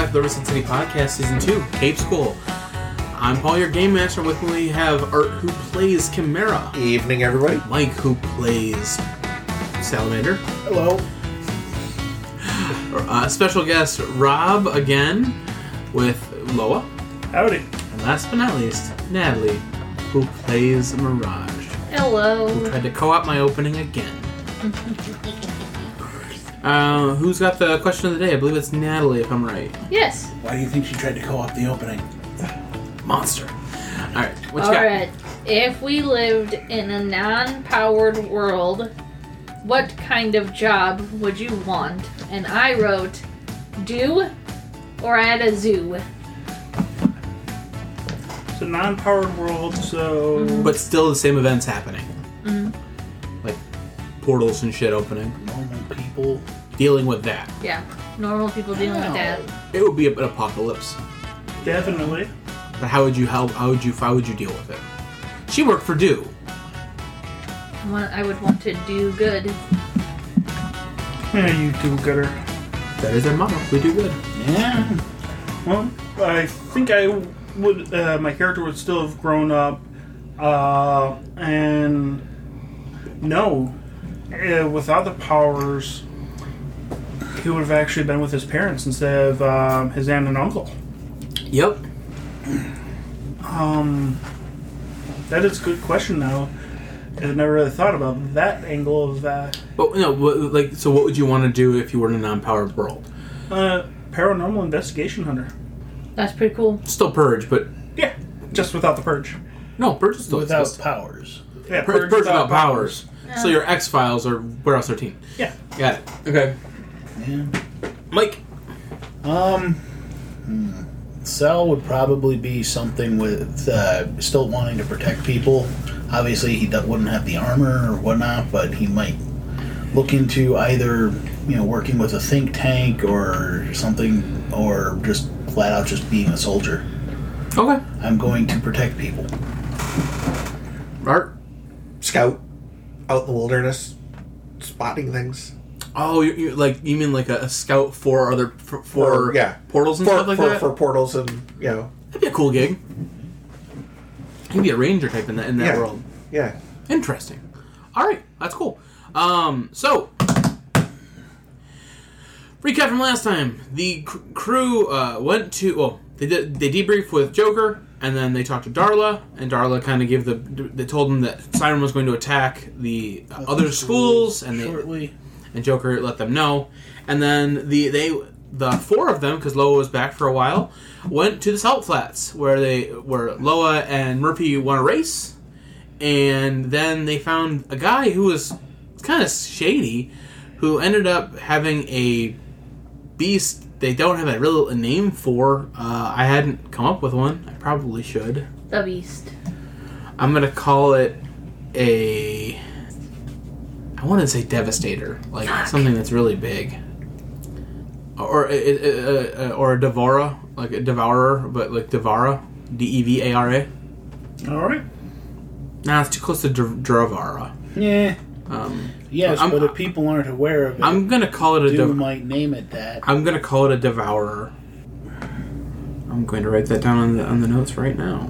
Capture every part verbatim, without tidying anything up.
back to the Riverside City Podcast, Season two, Cape School. I'm Paul, your Game Master. With me we have Art, who plays Chimera. Evening, everybody. Mike, who plays Salamander. Hello. Uh, special guest, Rob, again, with Loa. Howdy. And last but not least, Natalie, who plays Mirage. Hello. Who tried to co-op my opening again. Uh, who's got the question of the day? I believe it's Natalie, if I'm right. Yes. Why do you think she tried to co-op the opening? Monster. Alright, what you All got? right. If we lived in a non-powered world, what kind of job would you want? And I wrote, do or at a zoo. It's a non-powered world, so... Mm-hmm. But still the same events happening. Mm-hmm. Like portals and shit opening. Normal people. Dealing with that. Yeah. Normal people dealing with that. It would be an apocalypse. Definitely. But how would you how, how would you how would you deal with it? She worked for Do. I want- I would want to do good. Yeah, you do-gooder. That is their motto. We do good. Yeah. Well, I think I would... Uh, my character would still have grown up. Uh, and... No. Uh, without the powers, he would have actually been with his parents instead of um, his aunt and uncle. Yep. Um, that is a good question now. I've never really thought about that angle of that. But no, what, like so. What would you want to do if you were in a non-powered world? Uh, paranormal investigation hunter. That's pretty cool. Still Purge, but Yeah, just without the purge. no, Purge is still Without exists. powers. Yeah, Purge, Purge without powers. So your X Files or Warehouse thirteen. Yeah. Got it. Okay. Yeah. Mike. Um, hmm. Cell would probably be something with uh, still wanting to protect people. Obviously, he do- wouldn't have the armor or whatnot, but he might look into either, you know, working with a think tank or something, or just flat out just being a soldier. Okay. I'm going to protect people. Art. Scout. Out in the wilderness. Spotting things. Oh, you, you like you mean like a, a scout for other for, for Or, yeah. portals and For, stuff like for, that? for portals and, you know. That'd be a cool gig. He'd be a ranger type in that in that Yeah. world. Yeah. Interesting. All right, that's cool. Um, so recap from last time: the cr- crew uh, went to well, they did they debriefed with Joker, and then they talked to Darla, and Darla kind of gave the they told them that Siren was going to attack the uh, other schools, and they Shortly. and Joker let them know, and then the they the four of them, because Loa was back for a while, went to the Salt Flats where they where Loa and Murphy won a race, and then they found a guy who was kind of shady, who ended up having a beast they don't have a real a name for. Uh, I hadn't come up with one. I probably should. The Beast. I'm gonna call it a. I want to say Devastator, like Fuck. something that's really big, or a, a, a, or a Devourer, like a Devourer, but like Devara, D E V A R A. Alright. Nah, it's too close to Dravara. Yeah. Um, Yes, I'm- but if people aren't aware of it, I'm gonna call it a. Doom Dev- might name it that. I'm gonna call it a Devourer. I'm going to write that down on the on the notes right now.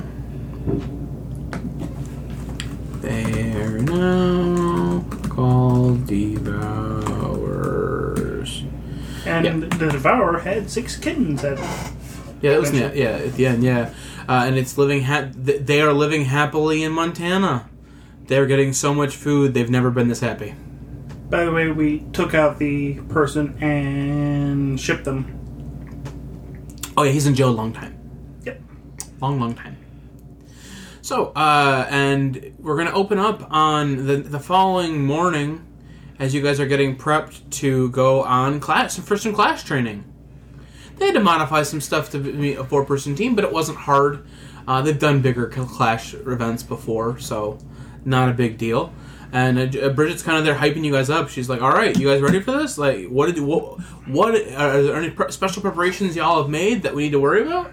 There now called Devourers. And Yeah. the Devourer had six kittens at Yeah, that was yeah, yeah at the end. Yeah, uh, and it's living. Ha- th- they are living happily in Montana. They're getting so much food. They've never been this happy. By the way, we took out the person and shipped them. Oh yeah, he's in jail a long time. Yep. Long, long time. So, uh, and we're going to open up on the the following morning as you guys are getting prepped to go on class for some class training. They had to modify some stuff to be a four-person team, but it wasn't hard. Uh, they've done bigger clash events before, so not a big deal. And uh, Bridget's kind of there hyping you guys up. She's like, "All right, you guys ready for this? Like, what did what what are there any pre- special preparations y'all have made that we need to worry about?"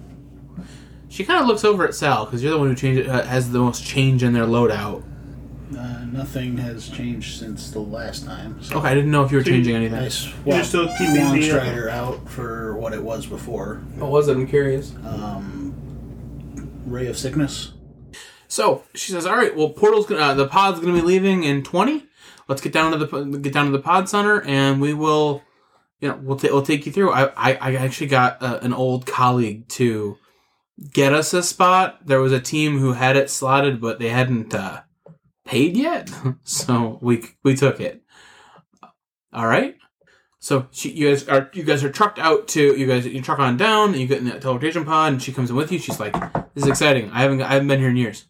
She kind of looks over at Sal because you're the one who changed, uh, has the most change in their loadout. Uh, nothing has changed since the last time. So Okay, I didn't know if you were So you- changing anything. I You're swapped still keeping the, uh, Longstrider out for what it was before. What was it? I'm curious. Um, Ray of Sickness. So she says, "All right, well, portal's gonna, uh, the pod's going to be leaving in twenty. Let's get down to the get down to the pod center, and we will, you know, we'll ta- we'll take you through." I I, I actually got uh, an old colleague to get us a spot. There was a team who had it slotted, but they hadn't uh, paid yet, so we we took it. All right. So she, you guys are you guys are trucked out to you guys you truck on down, and you get in the teleportation pod, and she comes in with you. She's like, "This is exciting. I haven't I haven't been here in years."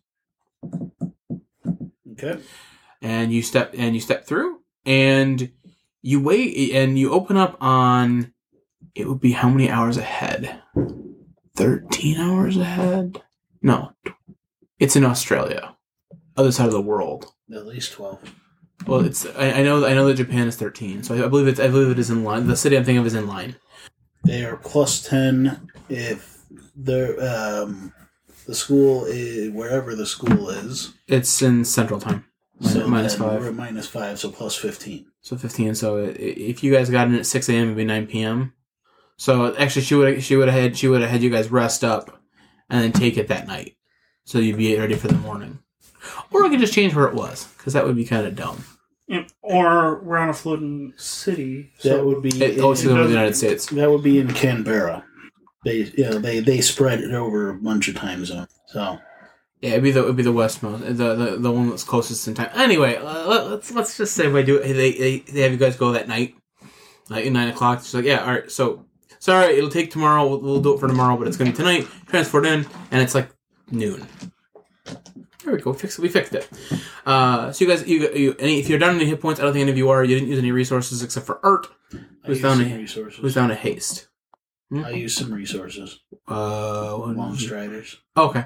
Okay. And you step and you step through, and you wait, and you open up on. It would be how many hours ahead? Thirteen hours ahead? No, it's in Australia, other side of the world. At least twelve. Well, it's I, I know I know that Japan is thirteen, so I, I believe it's I believe it is in line. The city I'm thinking of is in line. They are plus ten if the um, the school is wherever the school is. It's in Central Time. So minus then five. We're at minus five, so plus fifteen. So fifteen. So i- if you guys got in at six a.m., it'd be nine p.m. So actually, she would she would have had she would have had you guys rest up, and then take it that night, so you'd be ready for the morning. Or we could just change where it was, because that would be kind of dumb. Yeah, or we're on a floating city. That So would be It, oh, it's in the doesn't- United States. that would be in Canberra. They you know they, they spread it over a bunch of time zones. So Yeah, it'd be the it'd be the westmost, the the, the one that's closest in time. Anyway, uh, let- let's let's just say if I do it, they they they have you guys go that night, like at nine o'clock. She's like, yeah, all right. So sorry, it'll take tomorrow. We'll, we'll do it for tomorrow, but it's gonna be tonight. Transport in, and it's like noon. There we go. Fix it. We fixed it. Uh, so you guys, you, you any, if you're down any hit points, I don't think any of you are. You didn't use any resources except for Art, I who's use down some a resources. who's down a haste. I use some resources. Uh, what- Long Striders. okay.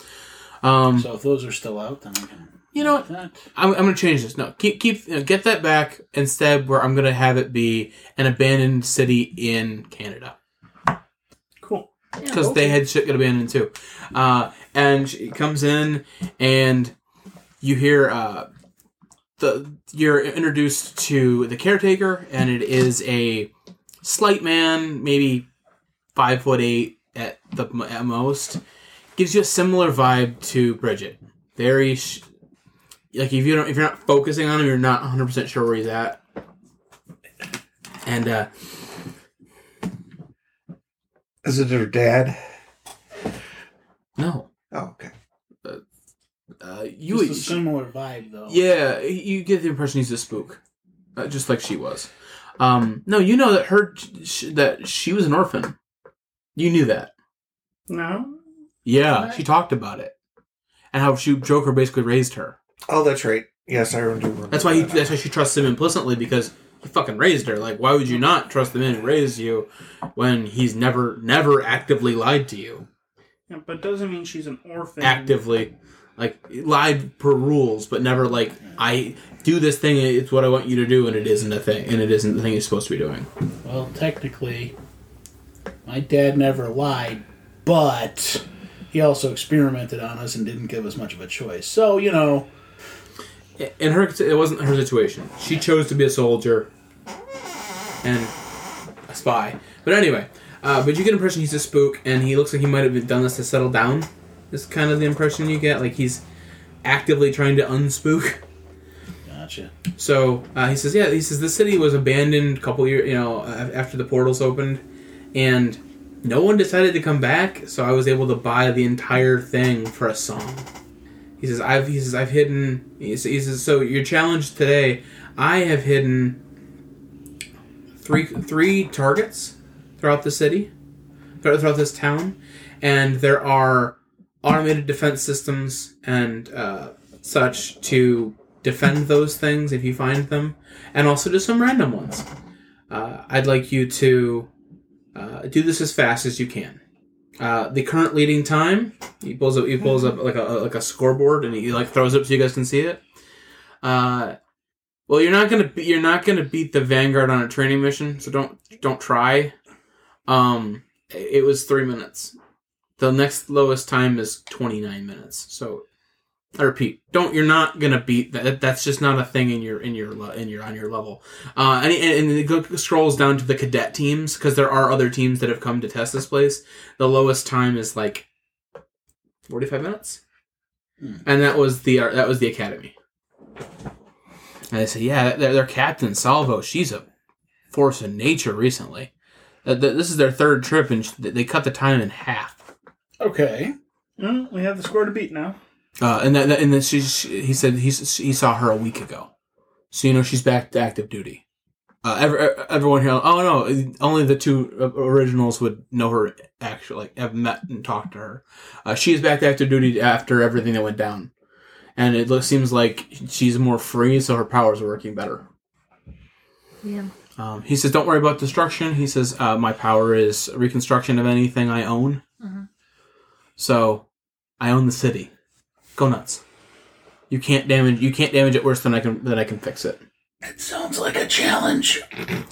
Um, So if those are still out, then I can. you know what? That. I'm, I'm gonna change this. No, keep keep you know, get that back instead. Where I'm gonna have it be an abandoned city in Canada, cool. because they had shit get abandoned too. Uh, and she comes in, and you hear uh, the you're introduced to the caretaker, and it is a slight man, maybe five foot eight at the at most. Gives you a similar vibe to Bridget. Very. Sh- Like if you don't, if you're not focusing on him, you're not one hundred percent sure where he's at. And uh, Is it her dad? no, Oh, okay. uh, you, Just a similar vibe, though. yeah, you get the impression he's a spook, uh, just like she was. Um, no, you know that her sh- that she was an orphan. You knew that. No? Yeah, What? she talked about it, and how she Joker basically raised her. Oh, that's right. Yes, I remember. remember That's why he. that. That's why she trusts him implicitly, because he fucking raised her. Like, why would you not trust the man who raised you when he's never, never actively lied to you? Yeah, but it doesn't mean she's an orphan. Actively, like lied per rules, but never like I do this thing. It's what I want you to do, and it isn't a thing, and it isn't the thing you're supposed to be doing. Well, technically, my dad never lied, but he also experimented on us and didn't give us much of a choice. So, you know. In her, it wasn't her situation. She chose to be a soldier and a spy. But anyway, uh, but you get the impression he's a spook, and he looks like he might have done this to settle down. Is kind of the impression you get, like he's actively trying to unspook. Gotcha. So uh, he says, yeah, he says the city was abandoned a couple years, you know, a- after the portals opened, and no one decided to come back. So I was able to buy the entire thing for a song. He says, I've he says I've hidden. He says, he says so your challenge today. I have hidden three three targets throughout the city, throughout this town, and there are automated defense systems and uh, such to defend those things if you find them, and also just some random ones. Uh, I'd like you to uh, do this as fast as you can. Uh, the current leading time, he pulls up, he pulls up like a like a scoreboard, and he like throws it up so you guys can see it. Uh, well, you're not gonna be, you're not gonna beat the Vanguard on a training mission, so don't don't try. Um, it was three minutes. The next lowest time is twenty-nine minutes. So I repeat, don't. You're not gonna beat that. That's just not a thing in your in your le- in your on your level. Uh, and and it go, scrolls down to the cadet teams because there are other teams that have come to test this place. The lowest time is like forty-five minutes, hmm. and that was the uh, that was the academy. And they say, yeah, their, their captain Salvo, she's a force of nature recently. Uh, th- this is their third trip, and sh- they cut the time in half. Okay. Well, we have the score to beat now. Uh, and that, and then she, she, he said he, he saw her a week ago, so you know she's back to active duty. Uh, every, everyone here, oh no, only the two originals would know her. Actually, like, have met and talked to her. Uh, she is back to active duty after everything that went down, and it looks, seems like she's more free, so her powers are working better. Yeah. Um, he says, "Don't worry about destruction." He says, uh, "My power is reconstruction of anything I own, uh-huh. so I own the city." Go nuts! You can't damage. You can't damage it worse than I can. Than I can fix it. It sounds like a challenge.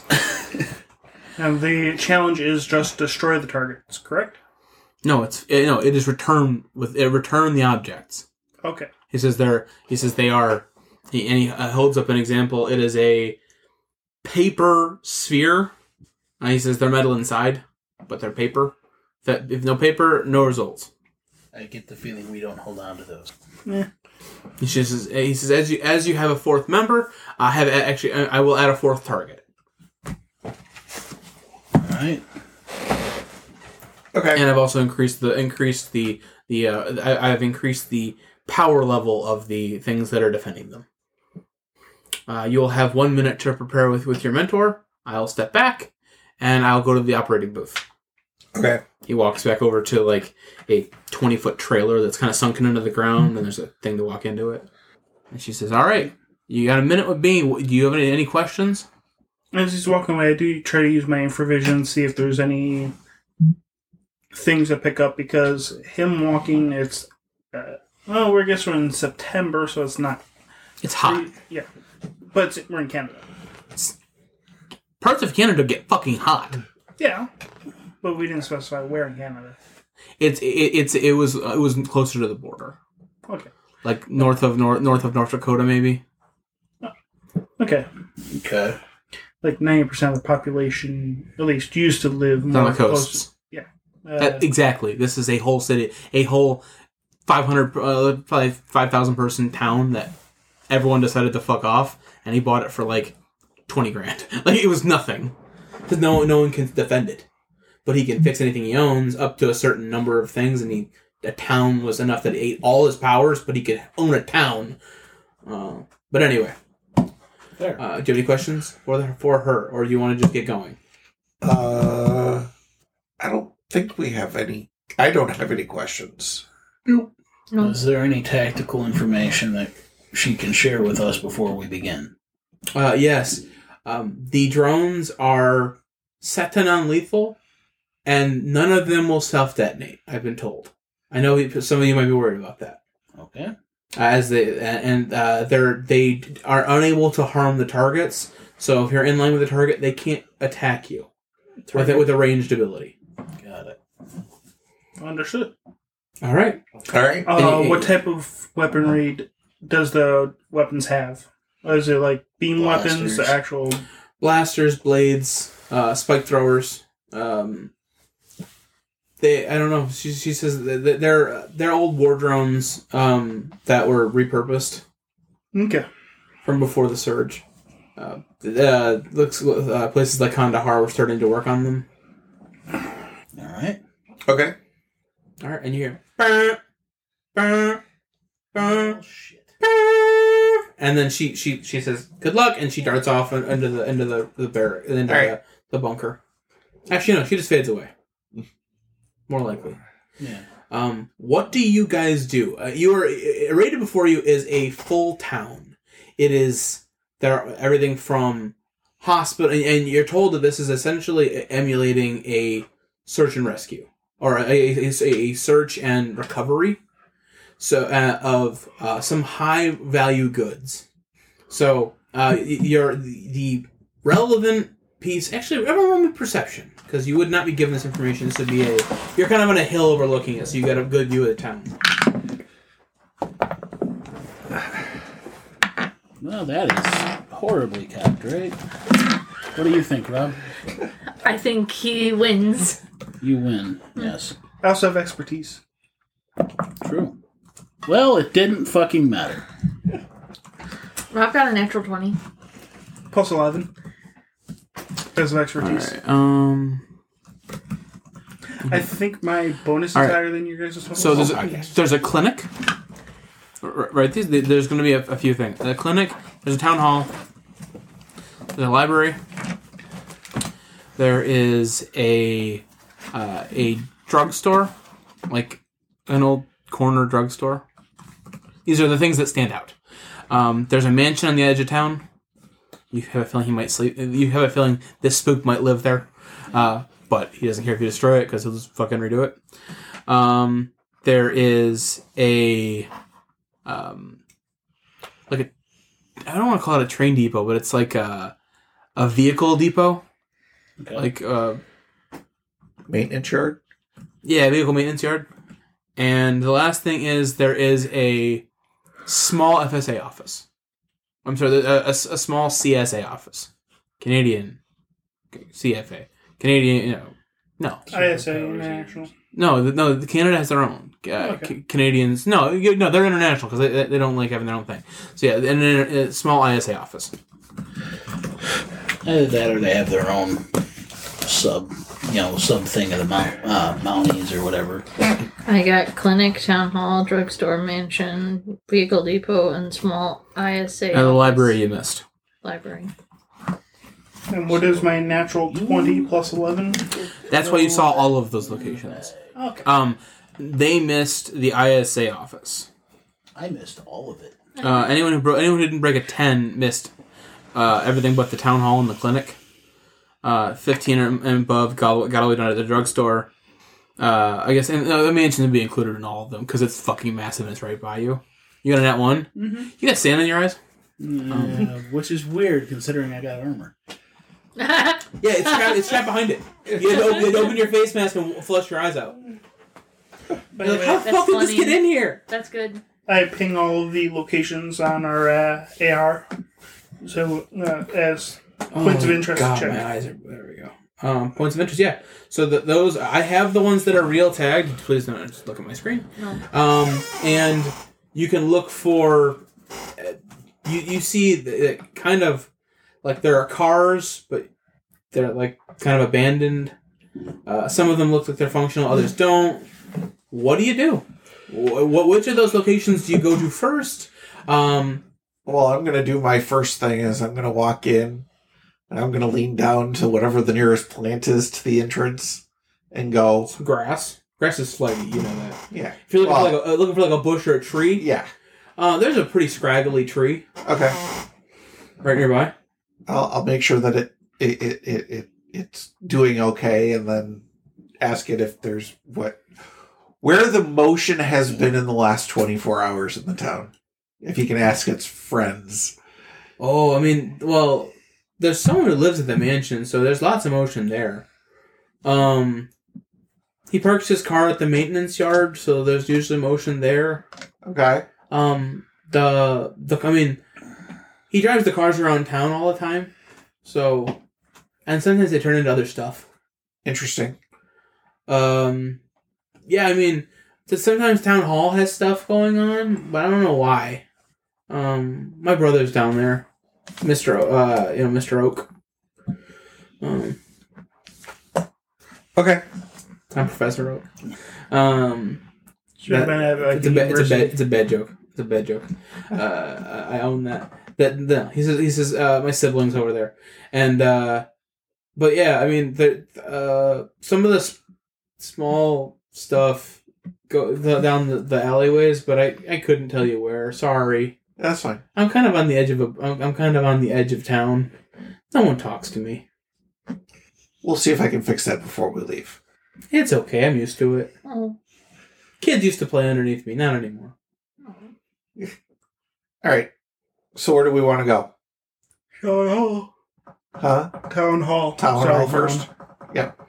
And the challenge is just destroy the targets, correct? No, it's it, no. It is return with it. Return the objects. Okay. He says they're. He says they are. He, and he uh, holds up an example. It is a paper sphere. Uh, he says they're metal inside, but they're paper. That if no paper, no results. I get the feeling we don't hold on to those. Yeah. He says, he says, as you as you have a fourth member, I have actually I will add a fourth target. All right. Okay. And I've also increased the increased the the uh, I, I've increased the power level of the things that are defending them. Uh, you'll have one minute to prepare with with your mentor. I'll step back, and I'll go to the operating booth. Okay. He walks back over to like a twenty foot trailer that's kind of sunken into the ground, and there's a thing to walk into it. And she says, "All right, you got a minute with me. Do you have any, any questions?" As he's walking away, I do try to use my infravision, see if there's any things to pick up, because him walking, it's, uh, well, we're, I guess we're in September, so it's not... It's hot. Yeah, but it's, we're in Canada. Parts of Canada get fucking hot. Yeah, but we didn't specify where in Canada. It's it, it's it was it was closer to the border, Okay. like north of north north of North Dakota, maybe. Okay. Okay. Like ninety percent of the population, at least, used to live On more the coasts. close. Yeah. Uh, Uh, exactly. This is a whole city, a whole five hundred, uh, probably five thousand person town that everyone decided to fuck off, and he bought it for like twenty grand. Like, it was nothing, because no no one can defend it, but he can fix anything he owns up to a certain number of things, and he a town was enough that he ate all his powers, but he could own a town. Uh, but anyway. There. Uh, do you have any questions for, the, for her, or do you want to just get going? Uh, I don't think we have any. I don't have any questions. No. Is there any tactical information that she can share with us before we begin? Uh, yes. Um, the drones are set to non-lethal, and none of them will self-detonate, I've been told. I know some of you might be worried about that. Okay. Uh, as they and uh, they're they are unable to harm the targets. So if you're in line with the target, they can't attack you with it with a ranged ability. Got it. Understood. All right. All right. Uh, Any- what type of weaponry d- does the weapons have? Is it like beam weapons, Blasters. actual... Blasters, blades, uh, spike throwers. Um, they I don't know. She she says that they're they're old war drones um, that were repurposed. Okay. From before the surge. Uh, uh, looks uh, places like Kandahar were starting to work on them. All right. Okay. All right, and you hear, "Burr, burr, burr, Oh, shit. burr," and then she, she, she says, "Good luck," and she darts off into the into the the barrack, into All the, right. the bunker. Actually, no, she just fades away. More likely. Yeah. Um, what do you guys do? Uh, you are uh, rated before you is a full town. It is there are everything from hospital, and, and you're told that this is essentially emulating a search and rescue or a, a, a search and recovery. So uh, of uh, some high value goods. So uh, your the relevant piece. Actually, everyone with perception. Because you would not be given this information. This would be a... You're kind of on a hill overlooking it, so you got a good view of the town. Well, that is horribly kept, right? What do you think, Rob? I think he wins. You win, yes. I also have expertise. True. Well, it didn't fucking matter. Rob got a natural twenty. Plus eleven. Because of expertise. Alright, um... I think my bonus is All right. higher than your guys' total. So there's Oh, a, yes. there's a clinic, R- right? These, there's going to be a, a few things. A clinic. There's a town hall. There's a library. There is a uh, a drugstore, like an old corner drugstore. These are the things that stand out. Um, there's a mansion on the edge of town. You have a feeling he might sleep. You have a feeling this spook might live there. Uh, But he doesn't care if you destroy it because he'll just fucking redo it. Um, there is a, um, like a, I don't want to call it a train depot, but it's like a, a vehicle depot. Okay. Like, uh, Maintenance yard? yeah, vehicle maintenance yard. And the last thing is there is a small F S A office. I'm sorry, a, a, a small C S A office. Canadian C F A. Canadian, you know, no. I S A International. No, the, no. The Canada has their own. Uh, Okay. C- Canadians, no, you, no, they're international because they, they don't like having their own thing. So yeah, an, an, a small I S A office. Either that or they have their own sub, you know, sub thing of the mount, uh, Mounties or whatever. I got clinic, town hall, drugstore, mansion, vehicle depot, and small I S A. And the office. library you missed. Library. And what is my natural twenty plus eleven? That's why you saw all of those locations. Okay. Um, they missed the I S A office. I missed all of it. Uh, anyone who bro- anyone who didn't break a ten missed uh, everything but the town hall and the clinic. Uh, Fifteen and above got, got all the way down to the drugstore. Uh, I guess and uh, the mansion would be included in all of them because it's fucking massive and it's right by you. You got a net one. Mm-hmm. You got sand in your eyes. Uh, which is weird considering I got armor. Yeah, it's trapped, it's trapped behind it. You had, to open, you had to open your face mask and flush your eyes out. You're like, how the That's fuck did this funny. get in here? That's good. I ping all of the locations on our uh, A R. So, uh, as points of interest God, check. my eyes are... There we go. Um, points of interest, yeah. So the, those... I have the ones that are real tagged. Please don't just look at my screen. No. Um, and you can look for... Uh, you, you see the, the kind of... Like, there are cars, but they're, like, kind of abandoned. Uh, some of them look like they're functional, others don't. What do you do? What, which of those locations do you go to first? Um... Well, I'm going to do my first thing is I'm going to walk in and I'm going to lean down to whatever the nearest plant is to the entrance and go, Grass. Grass is flaggy, you know that. yeah. If you're looking, Well, for like a, uh, looking for like a bush or a tree, yeah. uh, there's a pretty scraggly tree Okay. right nearby. I'll, I'll make sure that it, it, it, it, it it's doing okay and then ask it if there's what, where the motion has been in the last twenty-four hours in the town. If you can ask its friends. Oh, I mean, well, there's someone who lives at the mansion, so there's lots of motion there. Um, he parks his car at the maintenance yard, so there's usually motion there. Okay. Um, the the I mean, he drives the cars around town all the time, so, and sometimes they turn into other stuff. Interesting. Um, yeah, I mean, so sometimes town hall has stuff going on, but I don't know why. Um, my brother's down there, Mister O- uh, you know, Mister Oak. Um, Okay. I'm Professor Oak. Um, Should have been at like, it's a the bad, it's a bad, university. it's a bad joke. It's a bad joke. Uh, I I own that. That the he says he says uh, my siblings over there, and uh, but yeah, I mean the uh, some of the s- small stuff go the, down the, the alleyways, but I, I couldn't tell you where. Sorry, That's fine. I'm kind of on the edge of a I'm, I'm kind of on the edge of town. No one talks to me. We'll see if I can fix that before we leave. It's okay. I'm used to it. Oh. Kids used to play underneath me, not anymore. All right. So where do we want to go? Town hall. Huh? Town hall. Town Sorry, hall go first? on. Yep.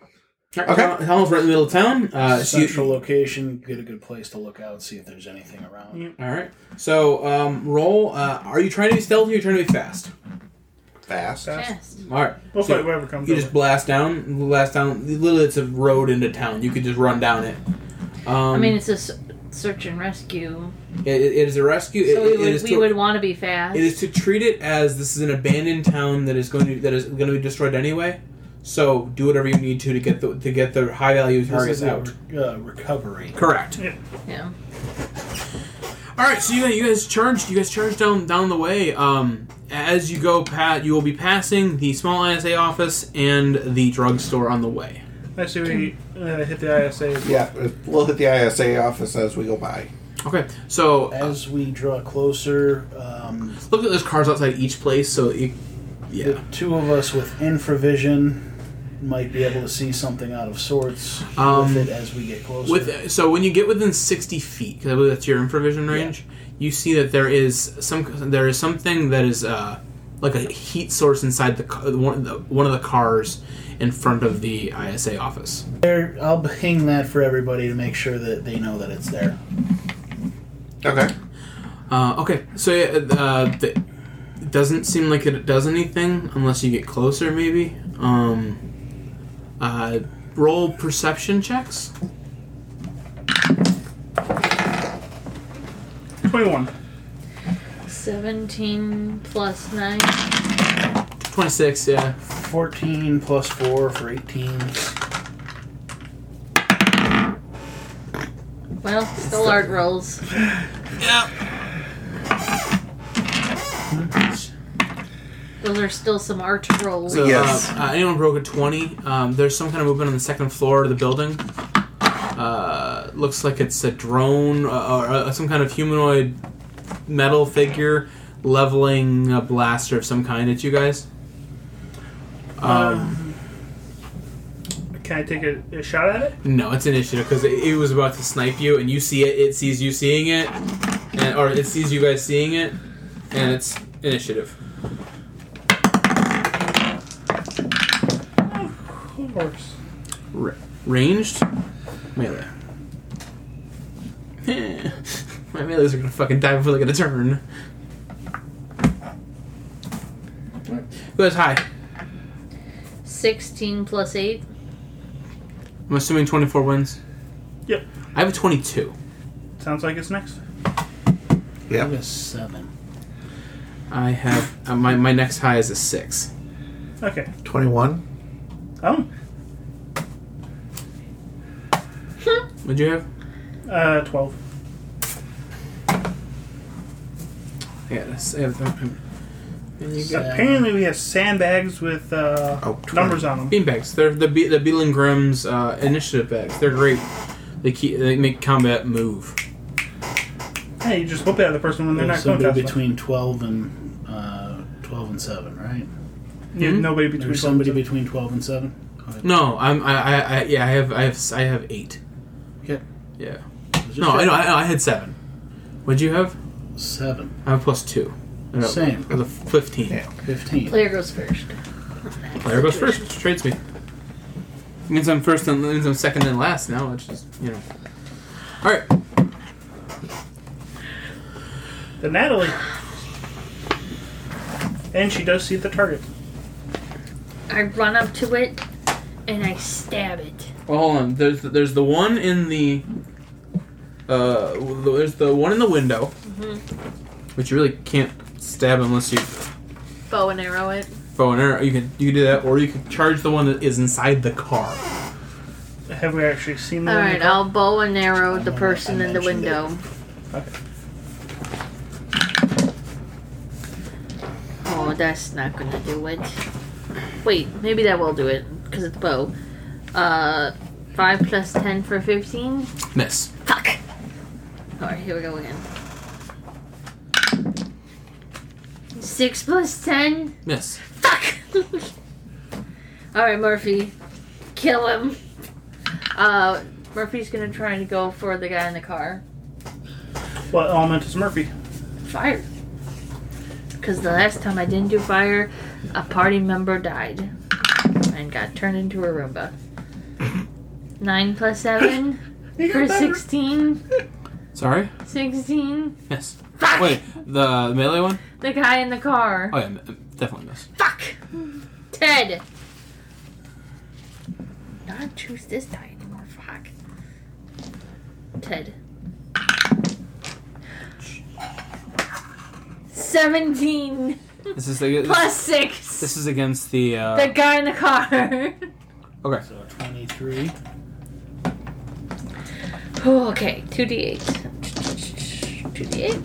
Okay. Helm's right in the middle of town. Uh, so you- Central location, get a good place to look out, see if there's anything around. Yep. all right. So um, roll. Uh, are you trying to be stealthy or are you trying to be fast? Fast. Fast. All right. We'll So fight whatever comes you over. just blast down. Blast down. Literally, it's a road into town. You could just run down it. Um, I mean, it's a s- search and rescue, it, it is a rescue. so it, we it would, is we to, would want to be fast. It is to treat it as this is an abandoned town that is going to that is going to be destroyed anyway. So do whatever you need to to get the to get the high value This targets is a out. re- uh, recovery. Correct. Yeah. All right, so you guys, you guys charged. You guys charged down down the way. Um, as you go, Pat, you will be passing the small I S A office and the drugstore on the way. I see we uh, hit the I S A. Yeah, we'll hit the I S A office as we go by. Okay, so uh, As we draw closer, um, look at those cars outside each place. So you, yeah, the two of us with infravision might be able to see something out of sorts Um, with it as we get closer. with so when you get within sixty feet, because I believe that's your infravision range, you see that there is some there is something that is uh, like a heat source inside the ca- one, the one of the cars in front of the I S A office. There, I'll ping that for everybody to make sure that they know that it's there. Okay. Uh, okay, so yeah, uh, the, it doesn't seem like it does anything unless you get closer, maybe. Um, uh, roll perception checks. twenty-one. Seventeen plus nine. Twenty-six, yeah. fourteen plus four for eighteen. Well, still art rolls. Yeah. Those are still some art rolls. So, Yes. uh, uh, anyone broke a twenty. Um, there's some kind of movement on the second floor of the building. Uh, looks like it's a drone uh, or uh, some kind of humanoid metal figure leveling a blaster of some kind at you guys. Um, Can I take a, a shot at it? no, it's initiative because it, it was about to snipe you, and you see it. It sees you seeing it, and or it sees you guys seeing it, and it's initiative. Of course. R- ranged? Melee. My melees are gonna fucking die before they get a turn. Who has high? Sixteen plus eight. I'm assuming twenty-four wins. Yep. I have a twenty-two. Sounds like it's next. I have Yep. a seven. I have uh, my my next high is a six. Okay. twenty-one. Oh. What'd you have? Uh, twelve. Yeah, that's, I have. Um, and you got Apparently, we have sandbags with uh, Oh, twenty. numbers on them. beanbags. They're the Be- the Beeling Grimm's uh, initiative bags. They're great. They keep they make combat move. Hey, you just whoop at the person when they're There's not going somebody fast enough. between twelve and uh, twelve and seven, right? Yeah, Hmm? nobody between There's somebody twelve and between twelve and seven. Go ahead. No, I'm I, I, I yeah I have I have I have eight. Okay. Yeah. Just No, I check. know I, I had seven. What'd you have? Seven. I have plus two. I got- Same. I have a fifteen. Yeah. Fifteen. Player goes first. Player goes first. Trades me. Means I'm first and means I'm second and last now. It's just you know. All right. The Natalie. And she does see the target. I run up to it and I stab it. Well, hold on. There's there's the one in the. Uh, there's the one in the window, which you really can't stab unless you Bow and arrow it. bow and arrow. You can you can do that, or you can charge the one that is inside the car. Have we actually seen the All one in right, the car? I'll bow and arrow the I person in the mentioned it. window. Okay. Oh, that's not gonna do it. Wait, maybe that will do it because it's bow. Uh, five plus ten for fifteen. Miss. Fuck. All right, here we go again. Six plus ten. Miss. Fuck. All right, Murphy, kill him. Uh, Murphy's gonna try to go for the guy in the car. What element is Murphy? Fire. Because the last time I didn't do fire, a party member died and got turned into a Roomba. Nine plus seven You for got better. sixteen. Sorry? Sixteen. Yes. Fuck! Wait, the melee one? The guy in the car. Oh, yeah, definitely miss. Fuck! Ted! Not choose this die anymore. Fuck. Ted. Seventeen This is the, plus six. This is against the. Uh, The guy in the car. okay. So twenty-three. Oh, okay, two d eight. two d eight.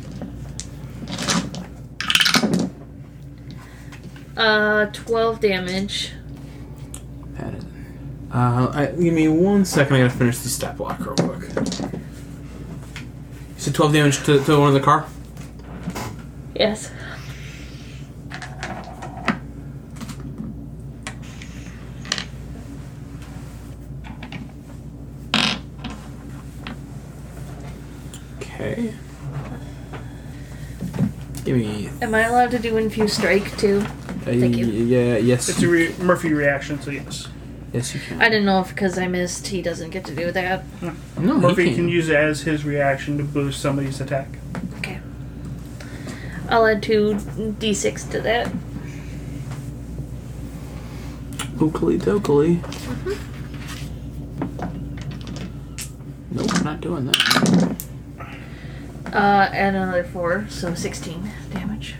Uh, twelve damage. That is. Uh, I, give me one second. I gotta finish the stat block real quick. You said twelve damage to, to the one in the car. Yes. Okay. Give me. Am I allowed to do infuse strike too? Uh, Thank you. Yeah. Yes. It's a re- Murphy reaction, so yes. Yes, you can. I didn't know if because I missed, he doesn't get to do that. No, Murphy he can use it as his reaction to boost somebody's attack. Okay. I'll add two d six to that. Oakley dokley. Nope, not doing that. Uh, add another four, so sixteen damage.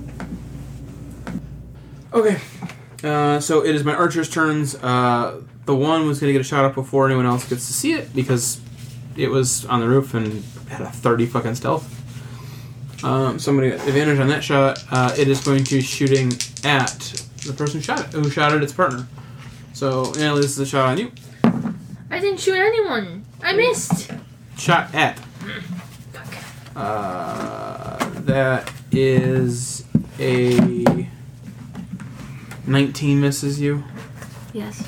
Okay. Uh, so it is my archer's turns. Uh, the one was going to get a shot up before anyone else gets to see it because it was on the roof and had a thirty fucking stealth. Um, somebody got advantage on that shot. Uh, it is going to be shooting at the person shot it, who shot at its partner. So, yeah, this is a shot on you. I didn't shoot anyone. I missed. Shot at. Fuck. Uh, that is a nineteen misses you. Yes.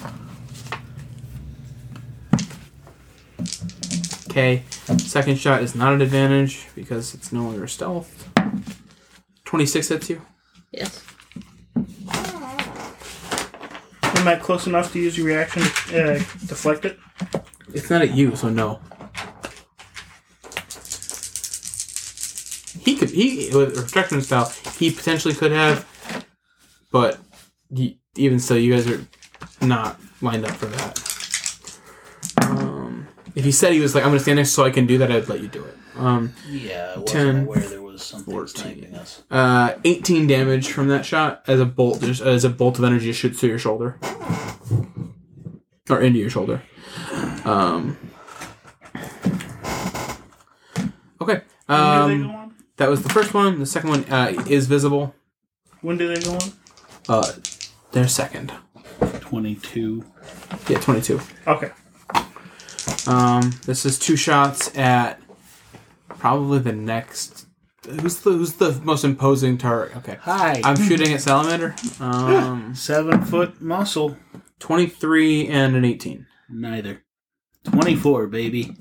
Okay. Second shot is not an advantage because it's no longer stealth. twenty-six hits you. Yes. Am I close enough to use your reaction to uh, deflect it? It's not at you, so no. He could, he, with restriction style, he potentially could have, but he, even so, you guys are not lined up for that. Um, if he said he was like, I'm going to stand next so I can do that, I'd let you do it. Um, Yeah, I wasn't ten, aware there was something fourteen. sniping us. uh, eighteen damage from that shot as a bolt, just as a bolt of energy shoots through your shoulder. Or into your shoulder. Um, okay. When do they go Um, on? that was the first one. The second one uh, is visible. When do they go on? Uh, they're second. twenty-two. Yeah, twenty-two. Okay. Um, this is two shots at probably the next. Who's the who's the most imposing target? Okay, Hi. I'm shooting at Salamander. Um, Seven foot muscle. twenty-three and an eighteen. Neither. twenty-four, baby.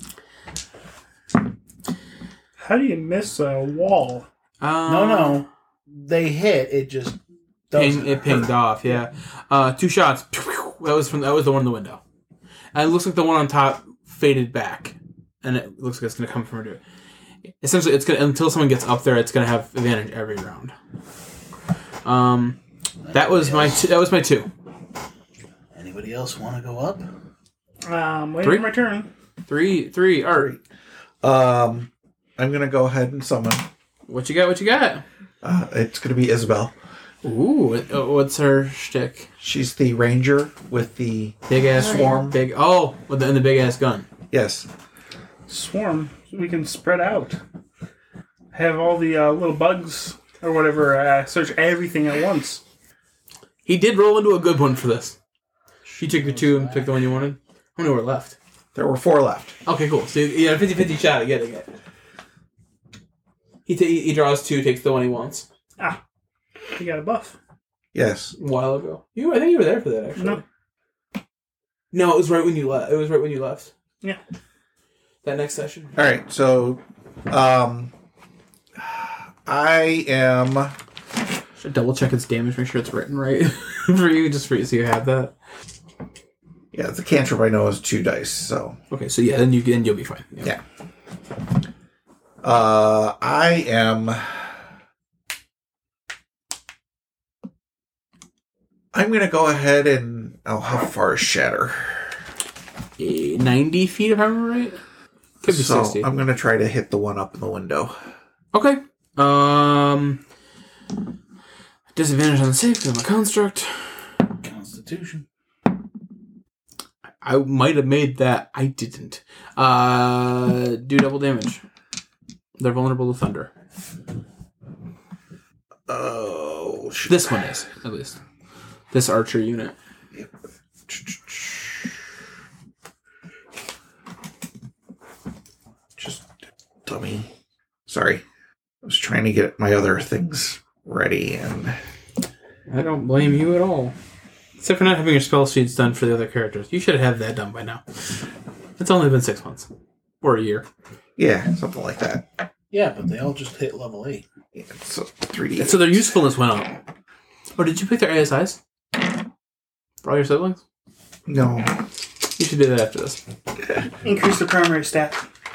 How do you miss a wall? Um, No, no. They hit. It just doesn't Ping, it pinged hurt. off. Yeah, uh, two shots. That was from that was the one in the window. And it looks like the one on top faded back, and it looks like it's going to come from her. Essentially, it's gonna until someone gets up there, it's going to have advantage every round. Um, that was my two, that was my two. Anybody else want to go up? Um, waiting Three? for my turn. Three, three. Art. Um, I'm gonna go ahead and summon. What you got? What you got? Uh, it's gonna be Isabel. Ooh, uh, what's her shtick? She's the ranger with the Big ass Oh, yeah. swarm. Big. Oh, with the, and the big ass gun. yes. Swarm. We can spread out. Have all the uh, little bugs or whatever uh, search everything at once. He did roll into a good one for this. You took your two and picked the one you wanted. How many were left? There were four left. Okay, cool. So you had a fifty-fifty shot at getting it. He, ta- he draws two, takes the one he wants. Ah, you got a buff. Yes. A while ago. You, I think you were there for that, actually. No. No, it was right when you left. It was right when you left. Yeah. That next session. All right. So, um, I am. Should double check its damage, make sure it's written right for you, just for you so you have that. Yeah, the cantrip I know is two dice, so... Okay, so yeah, then, you, then you'll be fine. Yeah. Uh, I am... I'm going to go ahead and... Oh, how far is Shatter? Eh, ninety feet, if I remember right? Could be so sixty. I'm going to try to hit the one up in the window. Okay. Um... Disadvantage on the save because I'm a construct. Constitution. I might have made that. I didn't. Uh, do double damage. They're vulnerable to thunder. Oh, shit. This one is, at least. This archer unit. Yep. Just dummy. Sorry. I was trying to get my other things ready and... I don't blame you at all. Except for not having your spell sheets done for the other characters. You should have that done by now. It's only been six months. Or a year. Yeah, something like that. Yeah, but they all just hit level eight. Yeah, so three D. So their usefulness went up. Or did you pick their A S Is? For all your siblings? No. You should do that after this. Increase the primary stat.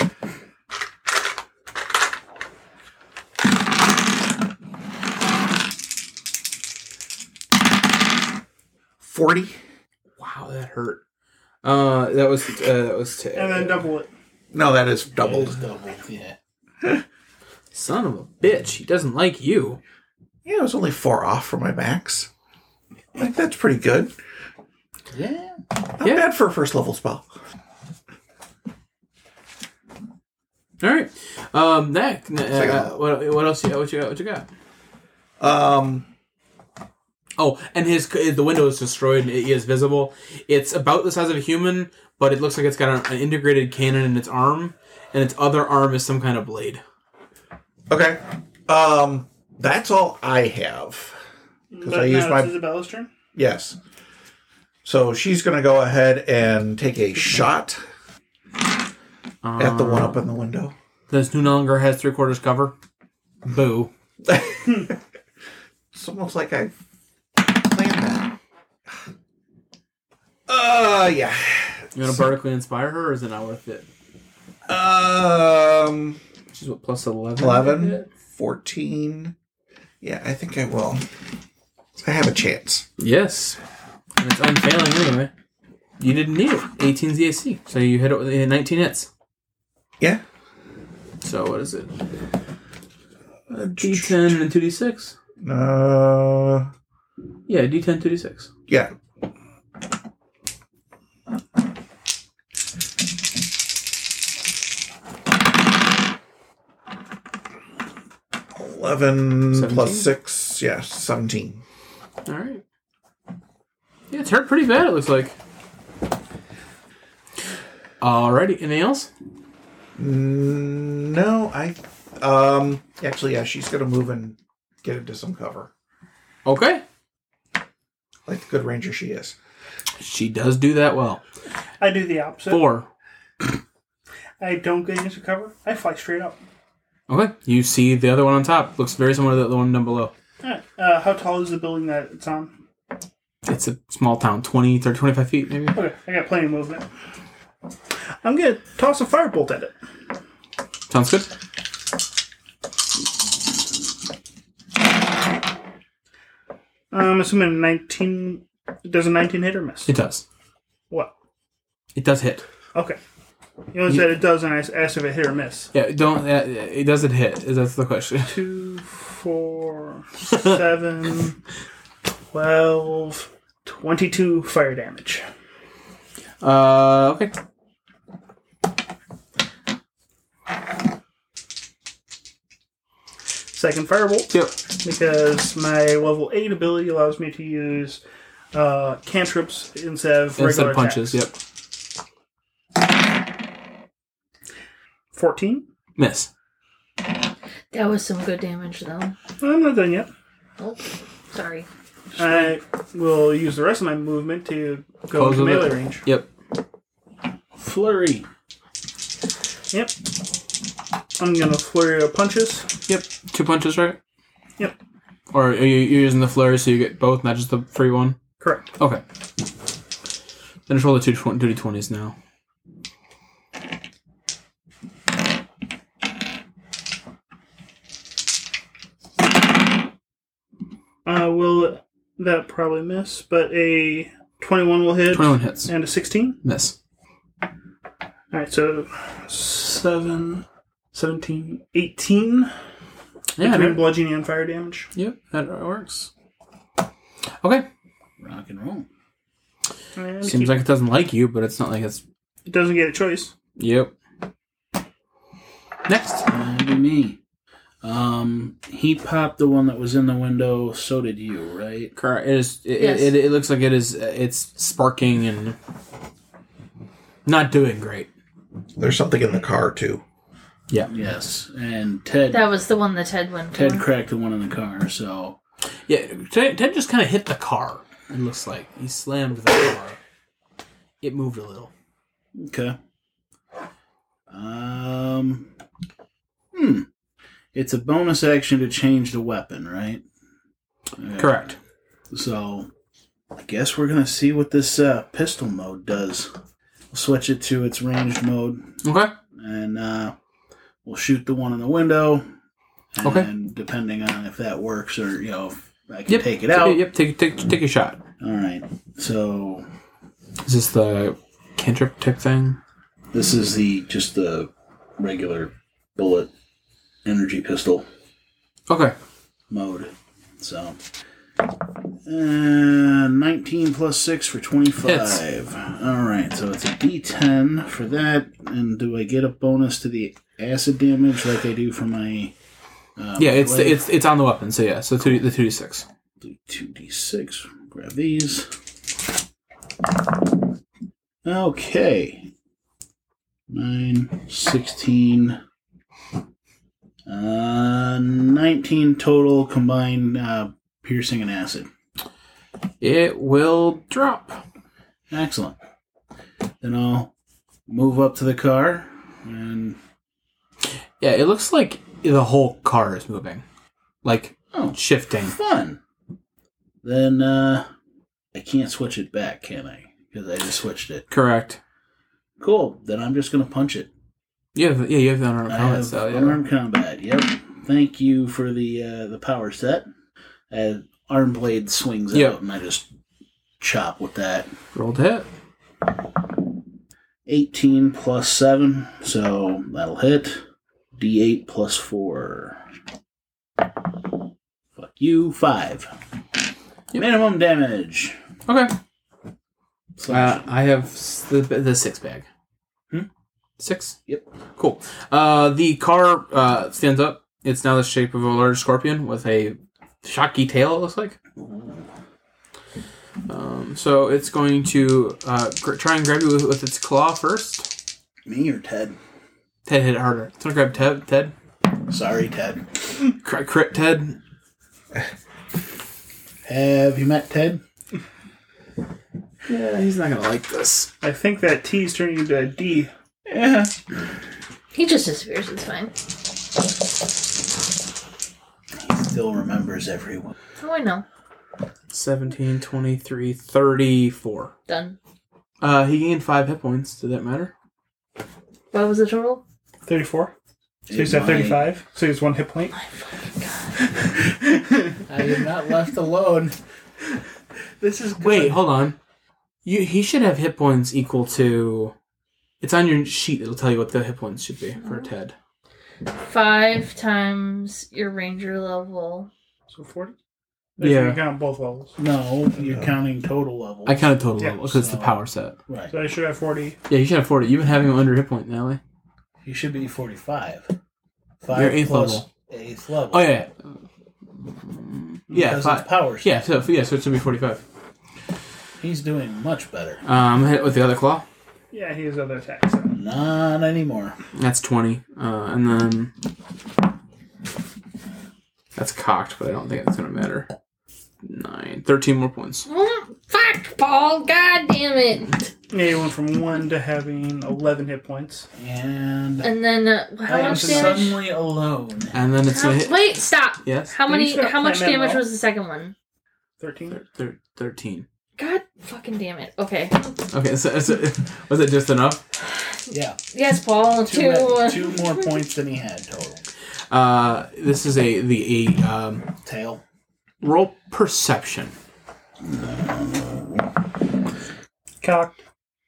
forty? Wow, that hurt. Uh, that was uh, that was t- And then double it. No, that is doubled. It is doubled, yeah. Son of a bitch, he doesn't like you. Yeah, it was only four off for my max. I think that's pretty good. Yeah. Not Yeah. bad for a first level spell. All right. Um, that. Uh, Second uh, level. what, what else? You, what you got? What you got? Um, Oh, and his the window is destroyed and he is visible. It's about the size of a human, but it looks like it's got an, an integrated cannon in its arm, and its other arm is some kind of blade. okay. Um, that's all I have. Because I used now my... it's Isabella's turn. Yes. So she's going to go ahead and take a shot Uh, at the one up in the window. This no longer has three quarters cover. Boo. It's almost like I planned that. Uh, yeah. You want to vertically inspire her, or is it not worth it? Um, She's what, plus eleven? eleven, fourteen. Yeah, I think I will. I have a chance. Yes. And it's unfailing anyway. You didn't need it. eighteen's the A C. So you hit it with uh, nineteen hits. Yeah. So what is it? A D ten and two D six. Uh, Yeah, D ten, two D six. yeah. Eleven seventeen? plus six, yeah, seventeen. All right. Yeah, it's hurt pretty bad, it looks like. Alrighty, anything else? Mm, No, I. Um, actually, yeah, she's gonna move and get into some cover, Okay. like the good ranger she is. She does do that well. I do the opposite. Four. I don't get into cover. I fly straight up. Okay. You see the other one on top. Looks very similar to the one down below. Alright. Uh, how tall is the building that it's on? It's a small town. twenty, thirty, twenty-five feet, maybe. Okay, I got plenty of movement. I'm gonna toss a firebolt at it. Sounds good. I'm assuming nineteen. Does a nineteen hit or miss? It does. What? It does hit. Okay. You only said it does, and I asked if it hit or miss. Yeah, don't. Uh, it doesn't hit. That's the question. Two, four, seven, twelve, twenty-two fire damage. Uh, okay. Second firebolt. Yep. Because my level eight ability allows me to use uh, cantrips instead of regular Instead of punches. attacks. Yep. fourteen. Miss. That was some good damage, though. I'm not done yet. Oh, sorry. I will use the rest of my movement to go Close into with melee it. range. Yep. Flurry. Yep. I'm gonna flurry of punches. Yep. Two punches, right? Yep. Or are you you're using the flurry so you get both, not just the free one? Correct. Okay. Then just roll the two d twenties now. Uh, will that probably miss? But a twenty-one will hit. twenty-one hits. And a sixteen? Miss. Alright, so seven, seventeen, eighteen. Yeah, Between dude. bludgeoning and fire damage. Yep, that works. Okay. Rock and roll. And Seems keep- like it doesn't like you, but it's not like it's... it doesn't get a choice. Yep. Next. That'd be me. Um, he popped the one that was in the window. So did you, right? Correct. It is. It, Yes. it, it looks like it is. It's sparking and not doing great. There's something in the car too. Yeah. Yes. And Ted. That was the one that Ted went for. Ted cracked the one in the car. So Yeah. Ted, Ted just kind of hit the car. It looks like he slammed the car. It moved a little. okay. Um. Hmm. It's a bonus action to change the weapon, right? Uh, Correct. So, I guess we're gonna see what this uh, pistol mode does. We'll switch it to its ranged mode, Okay. and uh, we'll shoot the one in the window. And Okay. depending on if that works, or you know, if I can Yep. take it out. Yep. Take take take a shot. All right. So Is this the cantrip type thing? this is the just the regular bullet energy pistol Okay. mode. So, uh, nineteen plus six for twenty-five. All right, so it's a D ten for that. And do I get a bonus to the acid damage like I do for my? Uh, Yeah. It's blade? it's it's on the weapon. So yeah. So two the two d six. Do two d six. Grab these. Okay. nine, sixteen. Uh, nineteen total combined uh, piercing and acid. It will drop. Excellent. Then I'll move up to the car and Yeah. It looks like the whole car is moving, like oh, shifting. fun. Then uh, I can't switch it back, can I? Because I just switched it. Correct. Cool. Then I'm just gonna punch it. You have yeah. You have the unarmed I combat have style. Yeah. unarmed combat. Yep. Thank you for the uh, the power set. Uh, arm blade swings Yep. out, and I just chop with that. Rolled hit. eighteen plus seven, so that'll hit. D eight plus four. Fuck you, five. Yep. Minimum damage. Okay. Slash. Uh, I have s- the, the six bag. Hmm? Six? Yep. Cool. Uh, the car uh, stands up. It's now the shape of a large scorpion with a shocky tail, it looks like. Um, so it's going to uh, gr- try and grab you with, with its claw first. Me or Ted? Ted hit it harder. It's going to grab Ted. Ted. Sorry, Ted. Crit, crit Ted. Have you met Ted? Yeah, he's not going to like this. I think that T's turning into a D. Yeah. He just disappears. It's fine. He still remembers everyone. Oh, I know. seventeen, twenty-three, thirty-four. Done. Uh, he gained five hit points. Did that matter? What was the total? thirty-four. So It he's at might- thirty-five. So he's one hit point. I am not left alone. This is good. Wait, hold on. You he should have hit points equal to. It's on your sheet. It'll tell you what the hit points should be for Ted. Five times your ranger level. So forty? Yeah. You count both levels. No, you're counting total levels. I counted total Yeah, level because it's the so- power set. Right. So I should have forty. Yeah, you should have forty. You've been having him under hit point, Natalie. You should be forty-five. Five You're eighth plus level. Eighth level. Oh yeah, yeah, Because five. it's power. Yeah, so yeah, so it should be forty-five. He's doing much better. Um, I'm gonna hit with the other claw. Yeah, he has other attacks. So. Not anymore. That's twenty, uh, and then that's cocked, but I don't think it's gonna matter. Nine, thirteen more points. Mm, fuck, Paul. God damn it. Yeah, he went from one to having eleven hit points. And And then, uh, how I am much damage? suddenly alone. And then it's How, gonna hit. wait, stop. Yes, How Did many? you start How much playing that damage well? was the second one? Thirteen. Thir- thirteen. God fucking damn it. Okay. Okay, so, so was it just enough? Yeah. Yes, Paul. Two, Two. two more points than he had total. Uh, this is a the a um, Tail. roll perception. Cocked.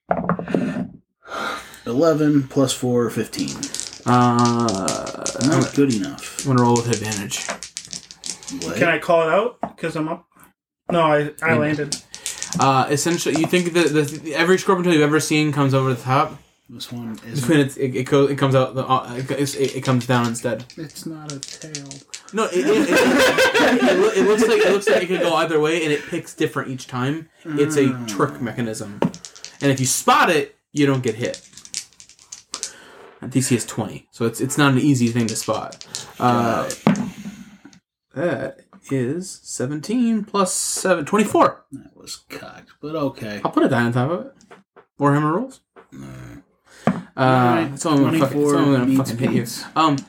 eleven plus four, fifteen. Uh, Not good enough. I'm gonna roll with advantage. What? Can I call it out? Because I'm up. No, I I Yeah. landed. Uh, essentially, you think that the, every scorpion tail you've ever seen comes over the top. This one is. Between it's, it, it, goes, it comes out. The, uh, it, it, it comes down instead. It's not a tail. No, it, it, it, it, loo- it looks like it looks like it could go either way, and it picks different each time. It's a trick mechanism, and if you spot it, you don't get hit. And D C is twenty, so it's it's not an easy thing to spot. Uh, that is seventeen plus seven, twenty-four. That was cocked, but okay. I'll put a die on top of it. Warhammer rolls. No. Uh, Alright, that's all I'm gonna fucking, that's all I'm gonna meets fucking hit you. beats. Um,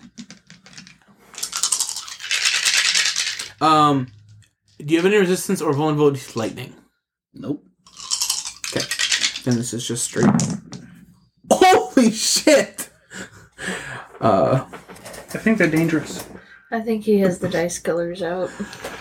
um, do you have any resistance or vulnerability to lightning? Nope. Okay, then this is just straight. Holy shit! Uh, I think they're dangerous. I think he has the dice colors out.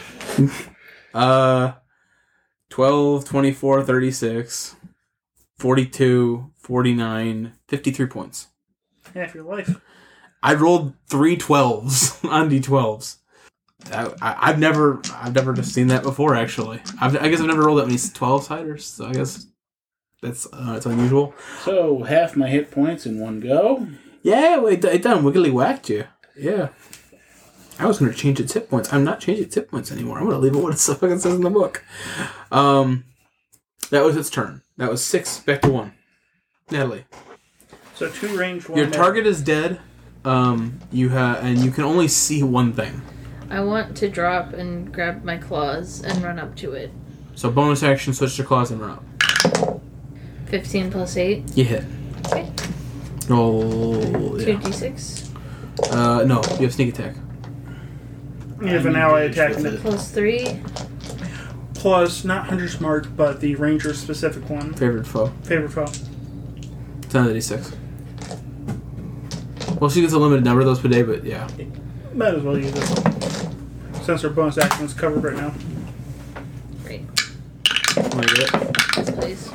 uh, twelve, twenty-four, thirty-six, forty-two, forty-nine, fifty-three points. Half your life. I rolled three twelves on d twelves. I, I, I've never, I've never just seen that before. Actually, I've, I guess I've never rolled that many twelve siders. So I guess that's uh, it's unusual. So half my hit points in one go. Yeah, wait, it done wiggly whacked you. Yeah, I was going to change its hit points. I'm not changing its hit points anymore. I'm going to leave it what it fucking says in the book. Um, that was its turn. That was six back to one. Natalie, So two range, one your melee. target is dead. Um, you have, and you can only see one thing. I want to drop and grab my claws and run up to it. So bonus action, switch to claws and run up. fifteen plus eight. You hit. Okay. Roll. two Yeah. d six. Uh, no, you have sneak attack. You have an ally attacking with it. Plus three. Plus, not Hunter's Mark, but the Ranger specific one. Favorite foe. Favorite foe. It's another d six. Well, she gets a limited number of those per day, but yeah. Might as well use it. Since her bonus action is covered right now. Great. Want to get it? Yes, please.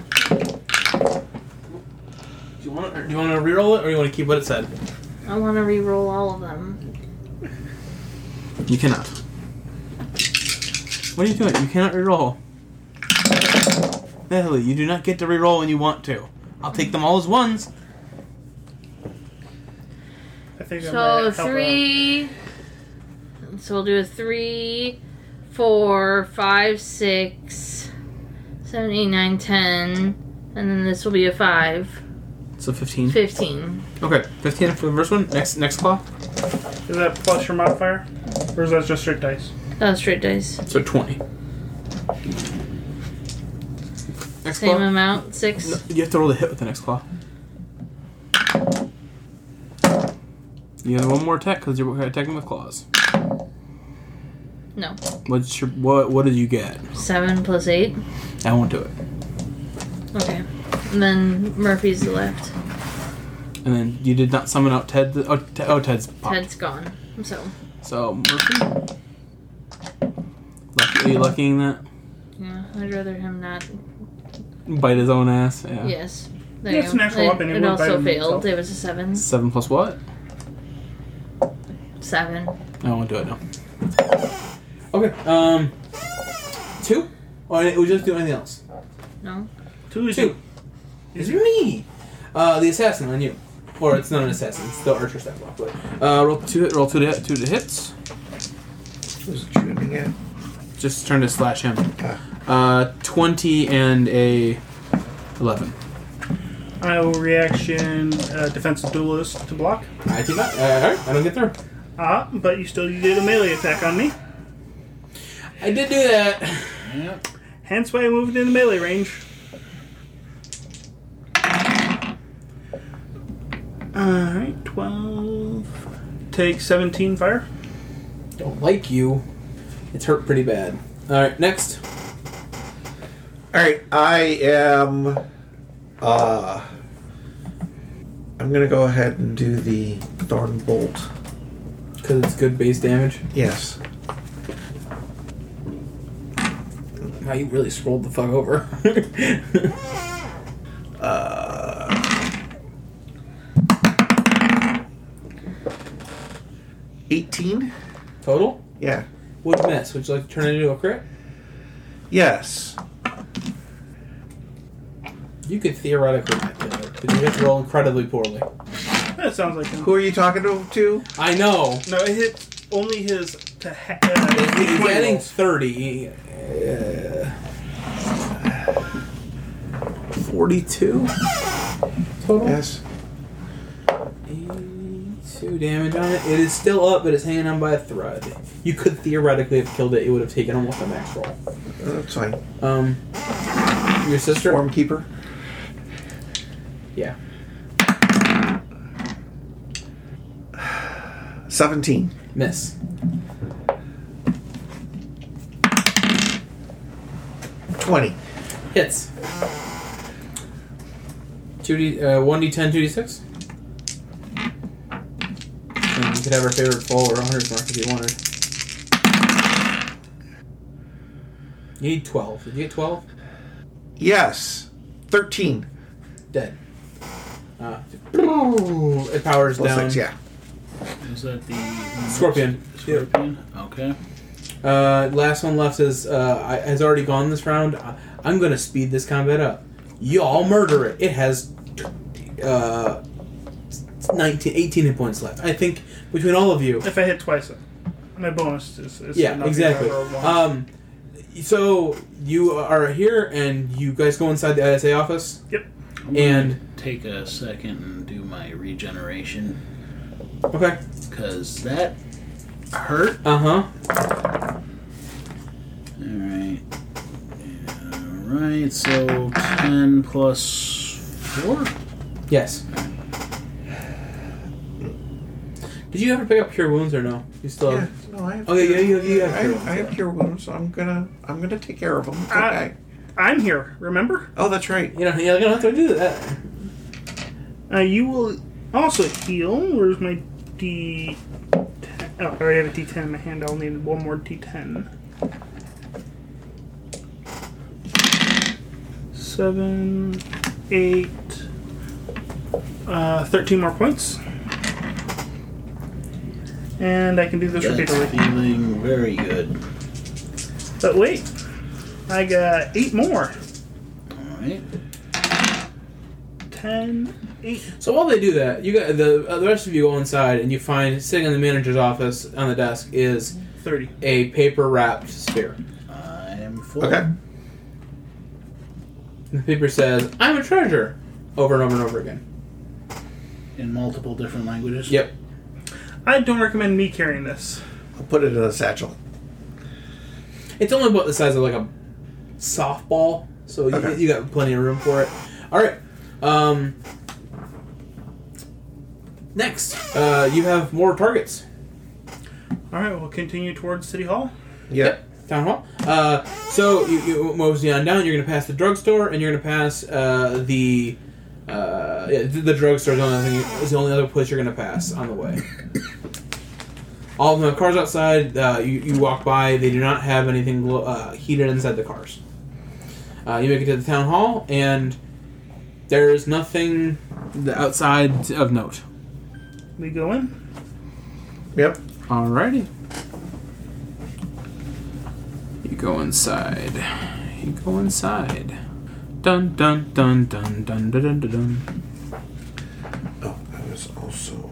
Do you want to? Do you want to reroll it, or you want to keep what it said? I want to re-roll all of them. You cannot. What are you doing? You cannot reroll. Natalie, you do not get to reroll when you want to. I'll take them all as ones. I think I So might help three. So we'll do a three, four, five, six, seven, eight, nine, ten, and then this will be a five. So fifteen. Fifteen. Okay, fifteen for the first one. Next, next claw. her. Is that plus your modifier? Or is that just straight dice? That was straight dice. So twenty. Next Same claw. amount. Six. No, you have to roll the hit with the next claw. You have one more attack because you're attacking with claws. No. What's your what? What did you get? Seven plus eight. I won't do it. Okay. And then Murphy's left. And then you did not summon out Ted. Oh, Ted, oh Ted's popped. Ted's gone. So, So Murphy. Lucky, are you luckying that? yeah, I'd rather him not. Bite his own ass. Yeah. Yes. There Yeah, you it's go. natural it, weapon, it It would also bite him failed. himself. It was a seven. Seven plus what? Seven. I won't do it now. Okay. Um. Two. Or would you just do anything else? No. Two is Two. It's me. Uh, the assassin on you. Or it's not an assassin. It's the archer step block. But, uh, roll two. Roll two to two to hits. Who's shooting at? Just trying to slash him. Ah. Uh, twenty and a eleven. I will reaction uh, defensive duelist to block. I do not. Uh, alright, I don't get through. Ah, but you still did a melee attack on me. I did do that. Yep. Hence why I moved into melee range. Alright, twelve. Take seventeen fire. Don't like you. It's hurt pretty bad. Alright, next. right, I am. Uh, I'm gonna go ahead and do the Thorn Bolt. Because it's good base damage. Yes. Wow, you really scrolled the fuck over. uh, eighteen? Total? Yeah. Would miss. Would you like to turn it into a crit? Yes. You could theoretically not kill it, but you have to roll incredibly poorly. That sounds like him. Who are you talking to? to? I know. No, it hit only his to ha- uh, He's twenty adding rolls. thirty. Uh, forty-two total? Yes. eighty-two damage on it. It is still up, but it's hanging on by a thread. You could theoretically have killed it. It would have taken almost a max roll. That's fine. Um, your sister? Storm Keeper. Yeah. seventeen. Miss. twenty. Hits. two D, uh, one d ten, two d six. And you could have our favorite full or hunter's mark if you wanted. You need twelve. Did you get twelve? Yes. thirteen. Dead. Uh, it powers Plus down. six, yeah. Is that the Scorpion. Scorpion? Okay. Uh, last one left is uh, I- has already gone this round. I- I'm going to speed this combat up. Y'all murder it. It has uh, nineteen, eighteen hit points left. I think between all of you. If I hit twice, my bonus is, is Yeah, enough exactly. to cover one. Um, so you are here, and you guys go inside the I S A office. Yep. I'm And gonna take a second and do my regeneration okay. because that hurt. Uh huh. All right. All right. So ten plus four. Yes. Did you ever pick up cure wounds or no? You still? Yeah. Have... No, I have. Oh yeah, yeah, you, you have I, cure I wounds. have cure wounds, so I'm gonna I'm gonna take care of them. It's I- okay. I'm here, remember? Oh, that's right. You know, you don't have to do that. Uh, you will also heal. Where's my D ten? Oh, I already have a D ten in my hand. I'll need one more D ten. Seven, eight, uh, thirteen more points. And I can do this That's repeatedly. feeling very good. But wait, I got eight more. All right. Ten, eight. So while they do that, you got the uh, the rest of you go inside, and you find sitting in the manager's office on the desk is thirty. a paper wrapped spear. I'm full. Okay. And the paper says, "I'm a treasure," over and over and over again. In multiple different languages. Yep. I don't recommend me carrying this. I'll put it in a satchel. It's only about the size of like a softball, so you, Okay. you got plenty of room for it. All right. Um, next, uh, you have more targets. All right, we'll continue towards City Hall. Yep. Town hall. Uh, so you, you mosey on down. You're going to pass the drugstore, and you're going to pass uh, the uh, yeah, the, the drugstore is the only thing. Is the only other place you're going to pass on the way. All the cars outside. Uh, you you walk by. They do not have anything glo- uh, heated inside the cars. Uh, you make it to the town hall, and there's nothing outside of note. We go in. Yep. Alrighty. You go inside. You go inside. Dun dun dun dun dun dun dun dun dun. Oh, I was also.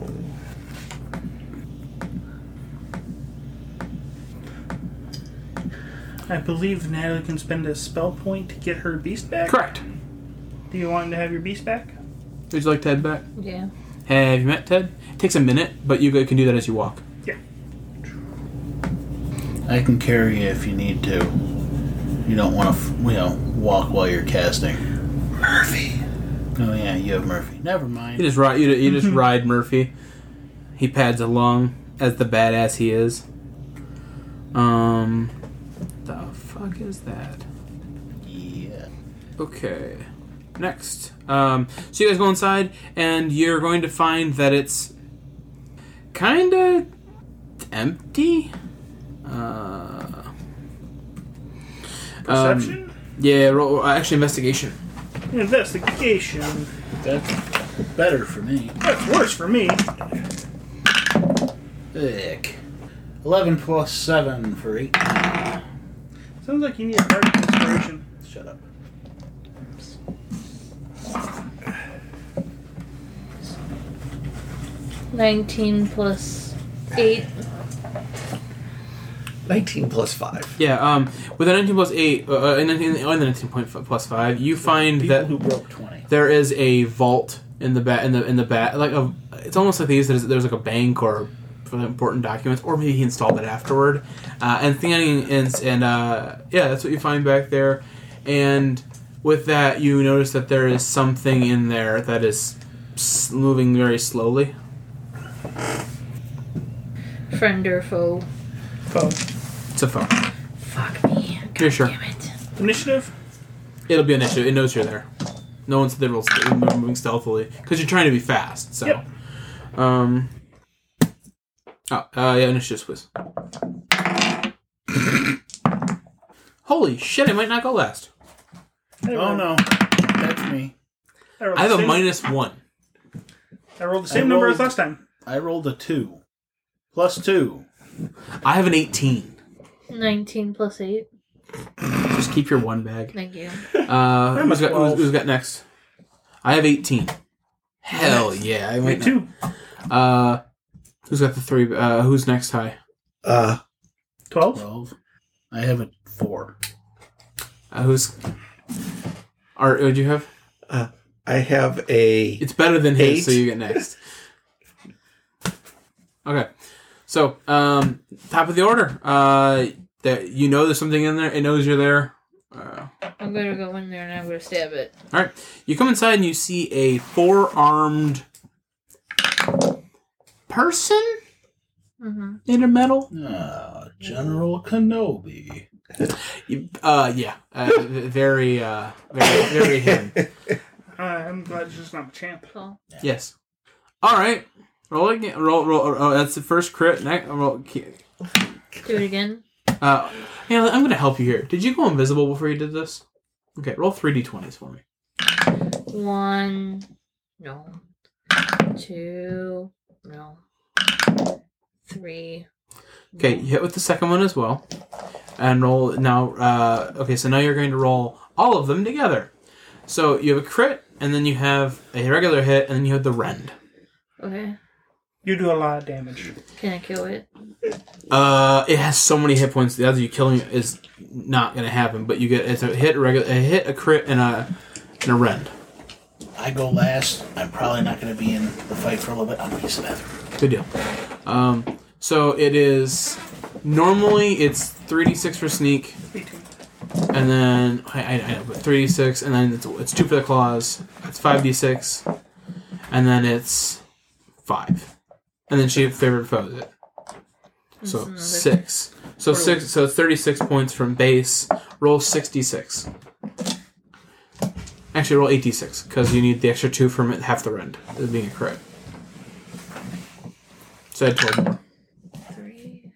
I believe Natalie can spend a spell point to get her beast back. Correct. Do you want to have your beast back? Would you like Ted back? Yeah. Have you met Ted? It takes a minute, but you can do that as you walk. Yeah. I can carry you if you need to. You don't want to, you know, walk while you're casting. Murphy. Oh yeah, you have Murphy. Never You mind. just ride. You, you just ride Murphy. He pads along as the badass he is. Um, the fuck is that? Yeah. Okay. Next. Um, so you guys go inside, and you're going to find that it's kind of empty. Uh, Perception? Um, yeah, roll, actually, investigation. Investigation. That's better for me. That's worse for me. Ick. eleven plus seven for eight. Sounds like you need a bardic inspiration. Shut up. Nineteen plus eight. nineteen plus five. Yeah, um, with a nineteen plus eight, uh, and then oh, the nineteen point plus five, you find People that who broke twenty. there is a vault in the back. In the in the back, like a, it's almost like these. There's, there's like a bank or for the important documents, or maybe he installed it afterward. Uh, and thinking and and uh, yeah, that's what you find back there. And with that, you notice that there is something in there that is s- moving very slowly. Friend or foe? Foe. It's a phone. Fuck me. God You're sure. damn it. Initiative? It'll be an issue. It knows you're there. No one's there moving stealthily because you're trying to be fast. So, Yep. um, oh, uh, yeah, initiative, please. Holy shit! I might not go last. Oh no, that's me. I, rolled I have the a same- minus one. I rolled the I same number as rolled- last time. I rolled a two. Plus two. I have an eighteen. Nineteen plus eight. Just keep your one bag. Thank you. Uh, I'm who's a got, who's, twelve. who's got next? I have eighteen. Hell Nice. yeah! I Me might too. not. Uh, who's got the three? Uh, who's next high? Uh, Twelve? Twelve. I have a four. Uh, who's? Art? What'd you have? I have a. It's better than his, Eight. so you get next. Okay, so um, top of the order. Uh, that you know there's something in there. It knows you're there. Uh, I'm gonna go in there and I'm gonna stab it. all right, you come inside and you see a four-armed person Mm-hmm. in a metal. Ah, General Kenobi. You- Uh, yeah, uh, very, uh, very, very him. Uh, I'm glad it's just not a champ. Cool. Yes. All right, roll again. Roll, roll. Oh, that's the first crit. Next, roll. Do it again. Uh, yeah, I'm gonna help you here. Did you go invisible before you did this? Okay, roll three d twenties for me. One. No. Two. No. Three. Okay, you hit with the second one as well, and roll now. Uh, okay, so now you're going to roll all of them together. So you have a crit, and then you have a regular hit, and then you have the rend. Okay. You do a lot of damage. Can I kill it? Uh, it has so many hit points. The odds of you killing it is not going to happen. But you get it's a hit, a regular, a hit, a crit, and a and a rend. I go last. I'm probably not going to be in the fight for a little bit. I'm going to use the bathroom. Good deal. Um, so it is normally it's three d six for sneak, eighteen. and then I, I, I know, but three d six, and then it's, it's two for the claws. It's five d six, and then it's five, and then she favored foes it. So That's another- six. So six. So it's thirty six points from base. Roll sixty six. Actually, roll eighty six because you need the extra two from it, half the rend. It being a crit. So I had twelve more. Three.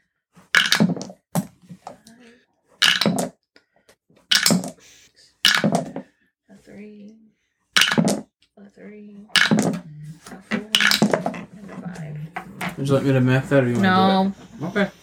Five. A three. A three. A four. And a five. Would you like me to math that, or you want No. to do it?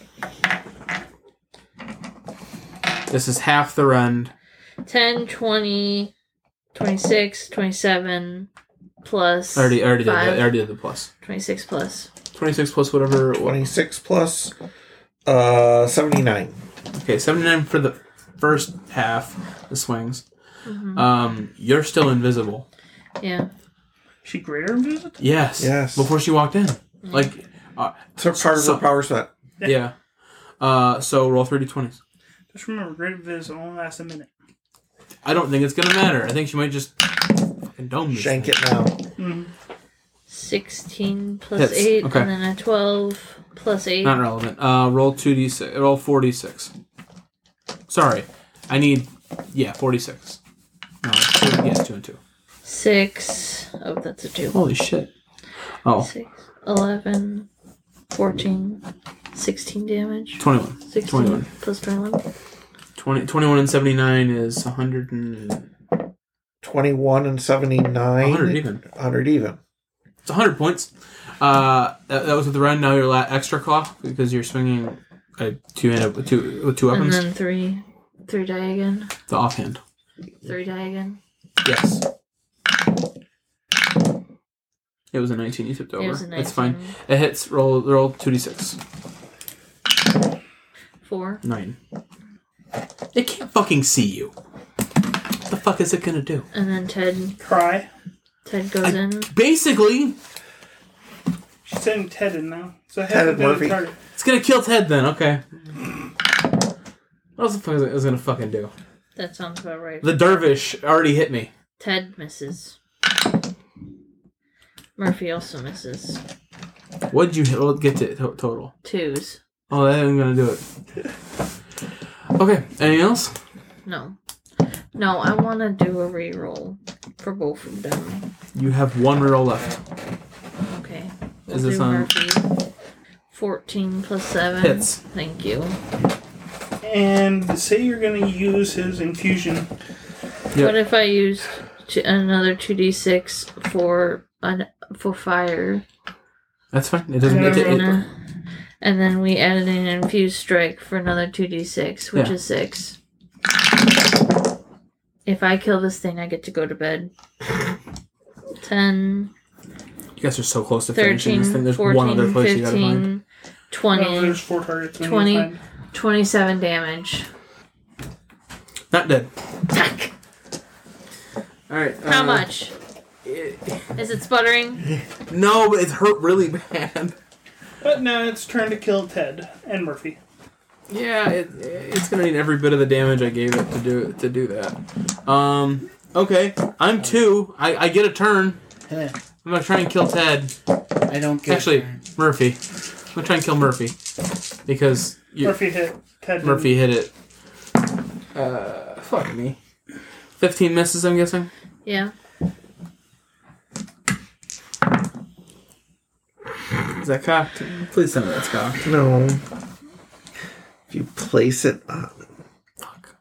Okay. This is half the rend. ten, twenty, twenty-six, twenty-seven, plus. I already, I already did five. that. I already did the plus. twenty-six plus. twenty-six plus whatever. twenty-six plus uh, seventy-nine. Okay, seventy-nine for the first half, the swings. Mm-hmm. Um, you're still invisible. Yeah. She greater in visit? Yes. Yes. Before she walked in. Like, uh, So part of So- her power set. yeah. Uh, so roll three d twenties. Just remember, greater visit only lasts a minute. I don't think it's gonna matter. I think she might just fucking dome this Shank thing. it now. Mm-hmm. sixteen plus Hits. eight, Okay. and then a twelve plus eight. Not relevant. Uh, roll two d six. Roll four d six. Sorry, I need Yeah, forty-six. No, two, yes, two and two. Six. Oh, that's a two. Holy shit. Oh, Six, eleven, fourteen, sixteen damage. twenty-one. sixteen twenty-one. plus twenty-one. twenty, twenty-one and seventy-nine is one hundred and... twenty-one and seventy-nine. one hundred even. one hundred even. It's one hundred points. Uh, that, that was with the run. Now you're la- extra claw because you're swinging a two hand with two with two And weapons. then three. Three die again. The offhand. Three die again. Yes. It was a nineteen. You tipped over. It was a nineteen. It's fine. It hits. Roll. Roll two d six. Four. Nine. It can't fucking see you. What the fuck is it gonna do? And then Ted. Cry. Ted goes I- in. Basically, She's sending Ted in now. So Ted and the Murphy. target. it's gonna kill Ted. Then okay. What else the fuck is it is it gonna fucking do? That sounds about right. The dervish already hit me. Ted misses. Murphy also misses. What did you hit? What get to to- total? Twos. Oh, that ain't gonna do it. Okay. Anything else? No. No, I want to do a reroll for both of them. You have one reroll left. Okay. Is We'll this do on- Murphy. fourteen plus seven. Hits. Thank you. And say you're going to use his infusion. Yep. What if I used t- another two d six for an, for fire? That's fine. It doesn't. And It, it, then, and then we added an infused strike for another two d six, which Yeah. is six. If I kill this thing, I get to go to bed. ten, you guys are so close to finishing this thirteen, thing. There's fourteen, one other place you gotta find. fifteen, twenty, Oh, there's four targets. we need to twenty, find. twenty-seven damage. Not dead. All right. How uh, much? it- Is it sputtering? no, but it's hurt really bad. But now it's turn to kill Ted and Murphy. Yeah, it, it's gonna need every bit of the damage I gave it to do to do that. Um. Okay, I'm two. I, I get a turn. Eh, I'm gonna try and kill Ted. I don't get Actually, Murphy. I'm gonna try and kill Murphy because you, Murphy hit Ted. Murphy hit it. Uh, fuck me. Fifteen misses, I'm guessing. Yeah. Is that cocked? Please tell me that's cocked. No. If you place it on. Fuck.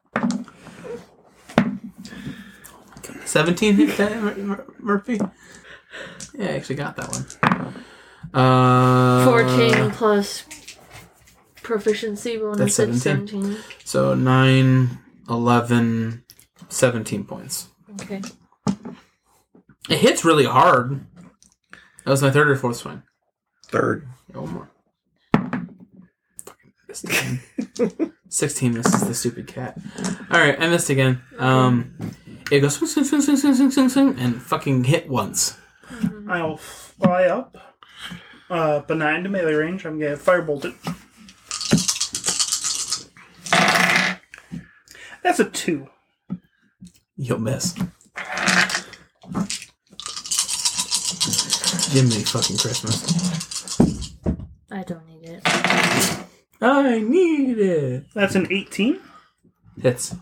Seventeen hit that Mur- Mur- Murphy. Yeah, I actually got that one. Uh, fourteen plus proficiency bonus That's at seventeen. seventeen. So nine, eleven, seventeen points. Okay. It hits really hard. That was my third or fourth swing. Third. No more. Fucking missed again. Sixteen misses the stupid cat. All right, I missed again. Um, it goes swing, swing, swing, swing, swing, swing, swing, swing, and fucking hit once. I'll fly up. Uh, benign to melee range. I'm going to firebolt it. That's a two. You'll miss. Jiminy fucking Christmas. I don't need it. I need it. That's an eighteen. Hits.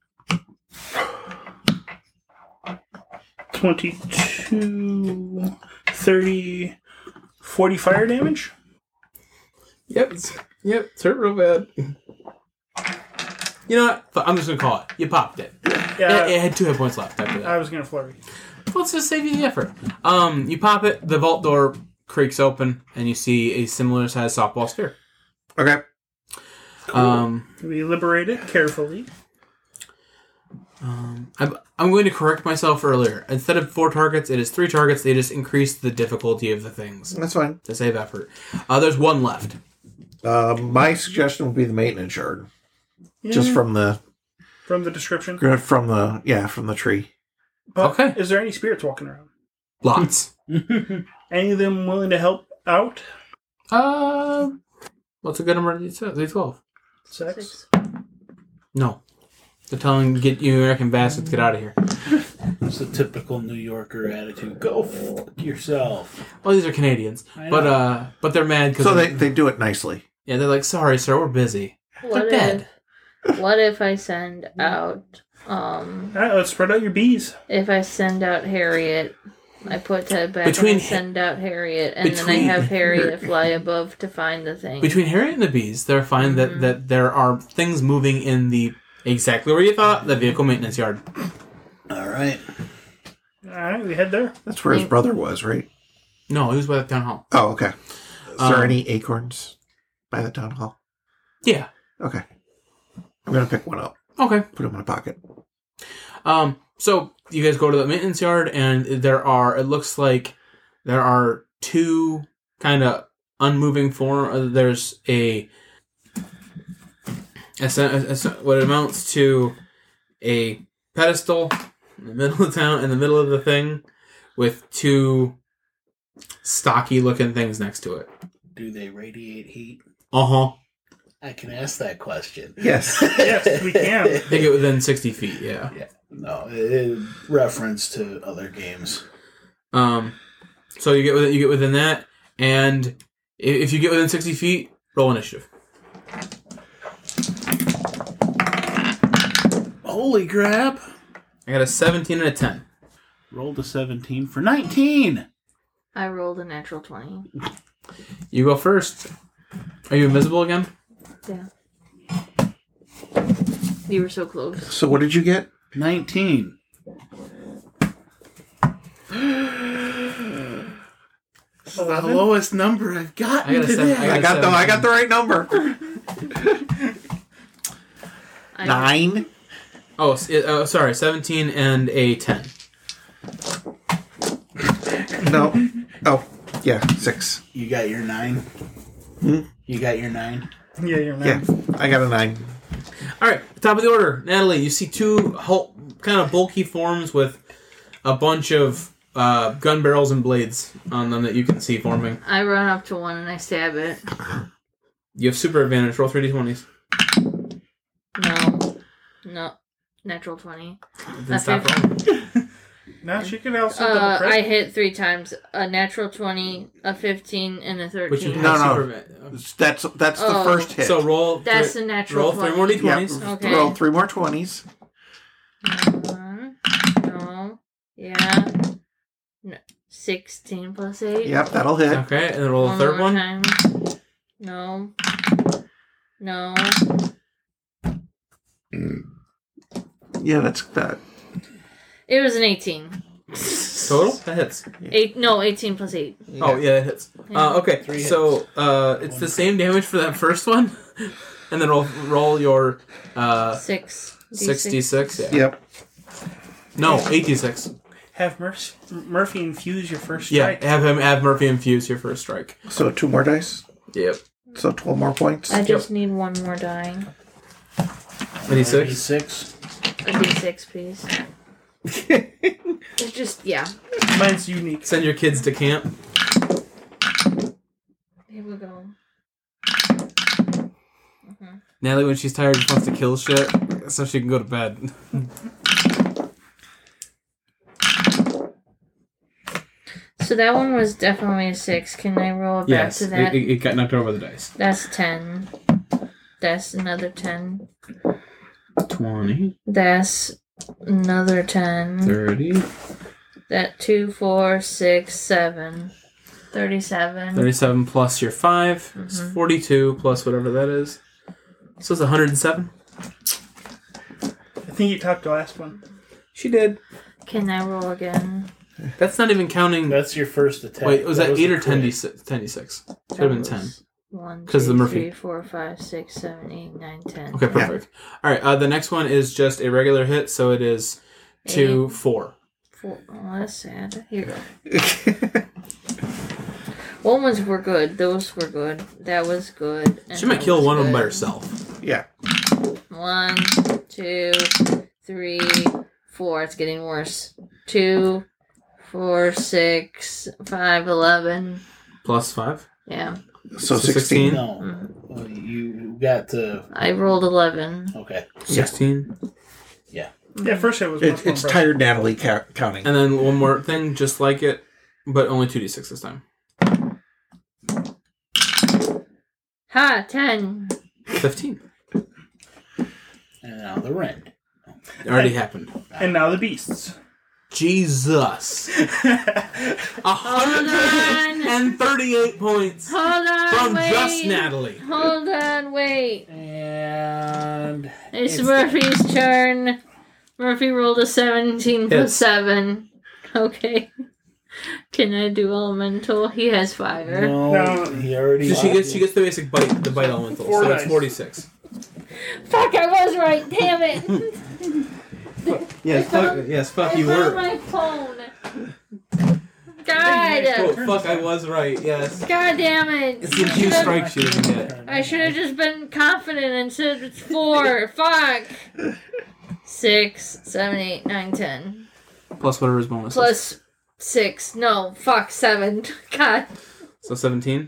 twenty-two, thirty, forty fire damage. Yep. It's, yep. It's hurt real bad. You know what? Fuck, I'm just gonna call it. You popped it. Yeah, It, it had two hit points left after that. I was going to flurry. Let's just save you the effort. Um, you pop it. The vault door creaks open, and you see a similar sized softball sphere. Okay. Um, We liberate it carefully. um, I'm, I'm going to correct myself earlier. Instead of four targets, it is three targets. They just increased the difficulty of the things That's fine. to save effort. Uh, there's one left. Uh, my suggestion would be the maintenance yard. Just Yeah. from the From the description. from the yeah from the tree. But Okay. Is there any spirits walking around? Lots. Any of them willing to help out? uh, what's a good number? D twelve. Six. Six. No. They're telling get you American bastards get out of here. It's the typical New Yorker attitude. Go fuck yourself. Well, these are Canadians, I but know. uh, but they're mad because So they, they do it nicely. yeah, they're like, sorry, sir, we're busy. What They're dead. if? What if I send out Um, All right, let's spread out your bees. if I send out Harriet, I put Ted back Between and I send out Harriet, and then I between- have Harriet fly above to find the thing. Between Harriet and the bees, they're fine that, that there are things moving in the exactly where you thought, the vehicle maintenance yard. All right. All right, we head there. That's where his brother was, right? No, he was by the town hall. Oh, okay. Is Um, there any acorns by the town hall? Yeah. Okay. I'm going to pick one up. Okay. Put it in my pocket. Um, so you guys go to the maintenance yard, and there are, it looks like there are two kind of unmoving form. There's a, a, a, a what amounts to a pedestal in the middle of town, in the middle of the thing, with two stocky looking things next to it. Do they radiate heat? Uh huh. I can ask that question. Yes. Yes, we can. They get within sixty feet. Yeah. Yeah. No, it, it, reference to other games. Um, so you get within, you get within that, and i- if you get within sixty feet, roll initiative. Holy crap! I got a seventeen and a ten. Rolled a seventeen for nineteen. I rolled a natural twenty. You go first. Are you invisible again? Yeah. You were so close. So what did you get? nineteen. Eleven. The lowest number I've gotten I got a today. seven- I got the I got the right number. I, Nine. Oh, s- it- oh, sorry, seventeen and a ten. No. Oh, yeah, six. You got your nine? Hmm? You got your nine? Yeah, you're Yeah, not. I got a nine. All right, top of the order, Natalie. You see two hul- kind of bulky forms with a bunch of uh, gun barrels and blades on them that you can see forming. I run up to one and I stab it. You have super advantage. Roll three d twenties. No. No. Natural twenty. Then stop Okay. rolling. Now she could also Uh, double crit. I hit three times. A natural twenty, a fifteen, and a But you thirteen. have No, no. super advantage. That's that's the Oh. first hit. So roll. That's three, a natural roll twenty. three more d yeah, twenties. Okay. roll three more twenties. One. No. Yeah. No. sixteen plus eight. Yep, that'll hit. Okay, and then roll the One third more one. time. No. No. Yeah, that's that. It was an eighteen. Total? That hits. Eight. No, eighteen plus eight. Oh, yeah, that hits. Uh, okay, Three hits. so uh, it's the same damage for that first one. And then roll, roll your uh, Six. sixty-six. Yeah. Yep. No, eighty-six. Have Murphy, Murphy infuse your first Yeah, strike. have him have Murphy infuse your first strike. So two more dice. Yep. So twelve more points. I just need one more die. eighty-six. Six. A d six, please. It's just, yeah. Mine's unique. Send your kids to camp. Here we go. Natalie, when she's tired, just wants to kill shit so she can go to bed. So that one was definitely a six. Can I roll it back Yes, to it, that? it, it got knocked over the dice. That's ten. That's another ten. twenty, That's another ten. thirty, That two, four, six, seven. Thirty-seven. thirty-seven plus your five. It's forty-two plus whatever that is. So it's one hundred seven. I think you topped the last one. She did. Can I roll again? That's not even counting. That's your first attack. Wait, was that, eight the or ten d crit. six? ten d six. Should have been That ten. was One, 'Cause of the two, Murphy. three, four, five, six, seven, eight, nine, ten. Okay, perfect. All right, uh, the next one is just a regular hit, so it is two, four. Four. Oh, that's sad. Here you go. One ones were good. Those were good. That was good. and She might that kill was one of them by good. herself. Yeah. One, two, three, four. It's getting worse. Two, four, six, five, eleven. Plus five. Yeah. So So sixteen. sixteen. No. Well, you got to. I rolled eleven. Okay. sixteen. Yeah. Yeah, first hit was much It, more it's impressive. tired Natalie ca- counting. And then one more thing, just like it, but only two d six this time. Ha! Ten. fifteen. And now the rend. It already happened. And now the beasts. Jesus. A hundred and thirty-eight points Hold on, from wait. just Natalie. Hold on, wait. And It's, It's- Murphy's turn. Murphy rolled a seventeen plus Hits. seven. Okay. Can I do elemental? He has fire. no, No. he already. So she gets she gets the basic bite, the bite elemental. Four So that's dice. forty-six. Fuck, I was right. Damn it. Yes, fuck, yes, fuck, you I found were. my phone. Quote, God. fuck, I was right. Yes. God damn it. It's the two strikes you didn't get. I should have just been confident and said it's four. Fuck. Six, seven, eight, nine, ten. Plus whatever his bonus is. Plus six. No, fuck, seven. God. So seventeen?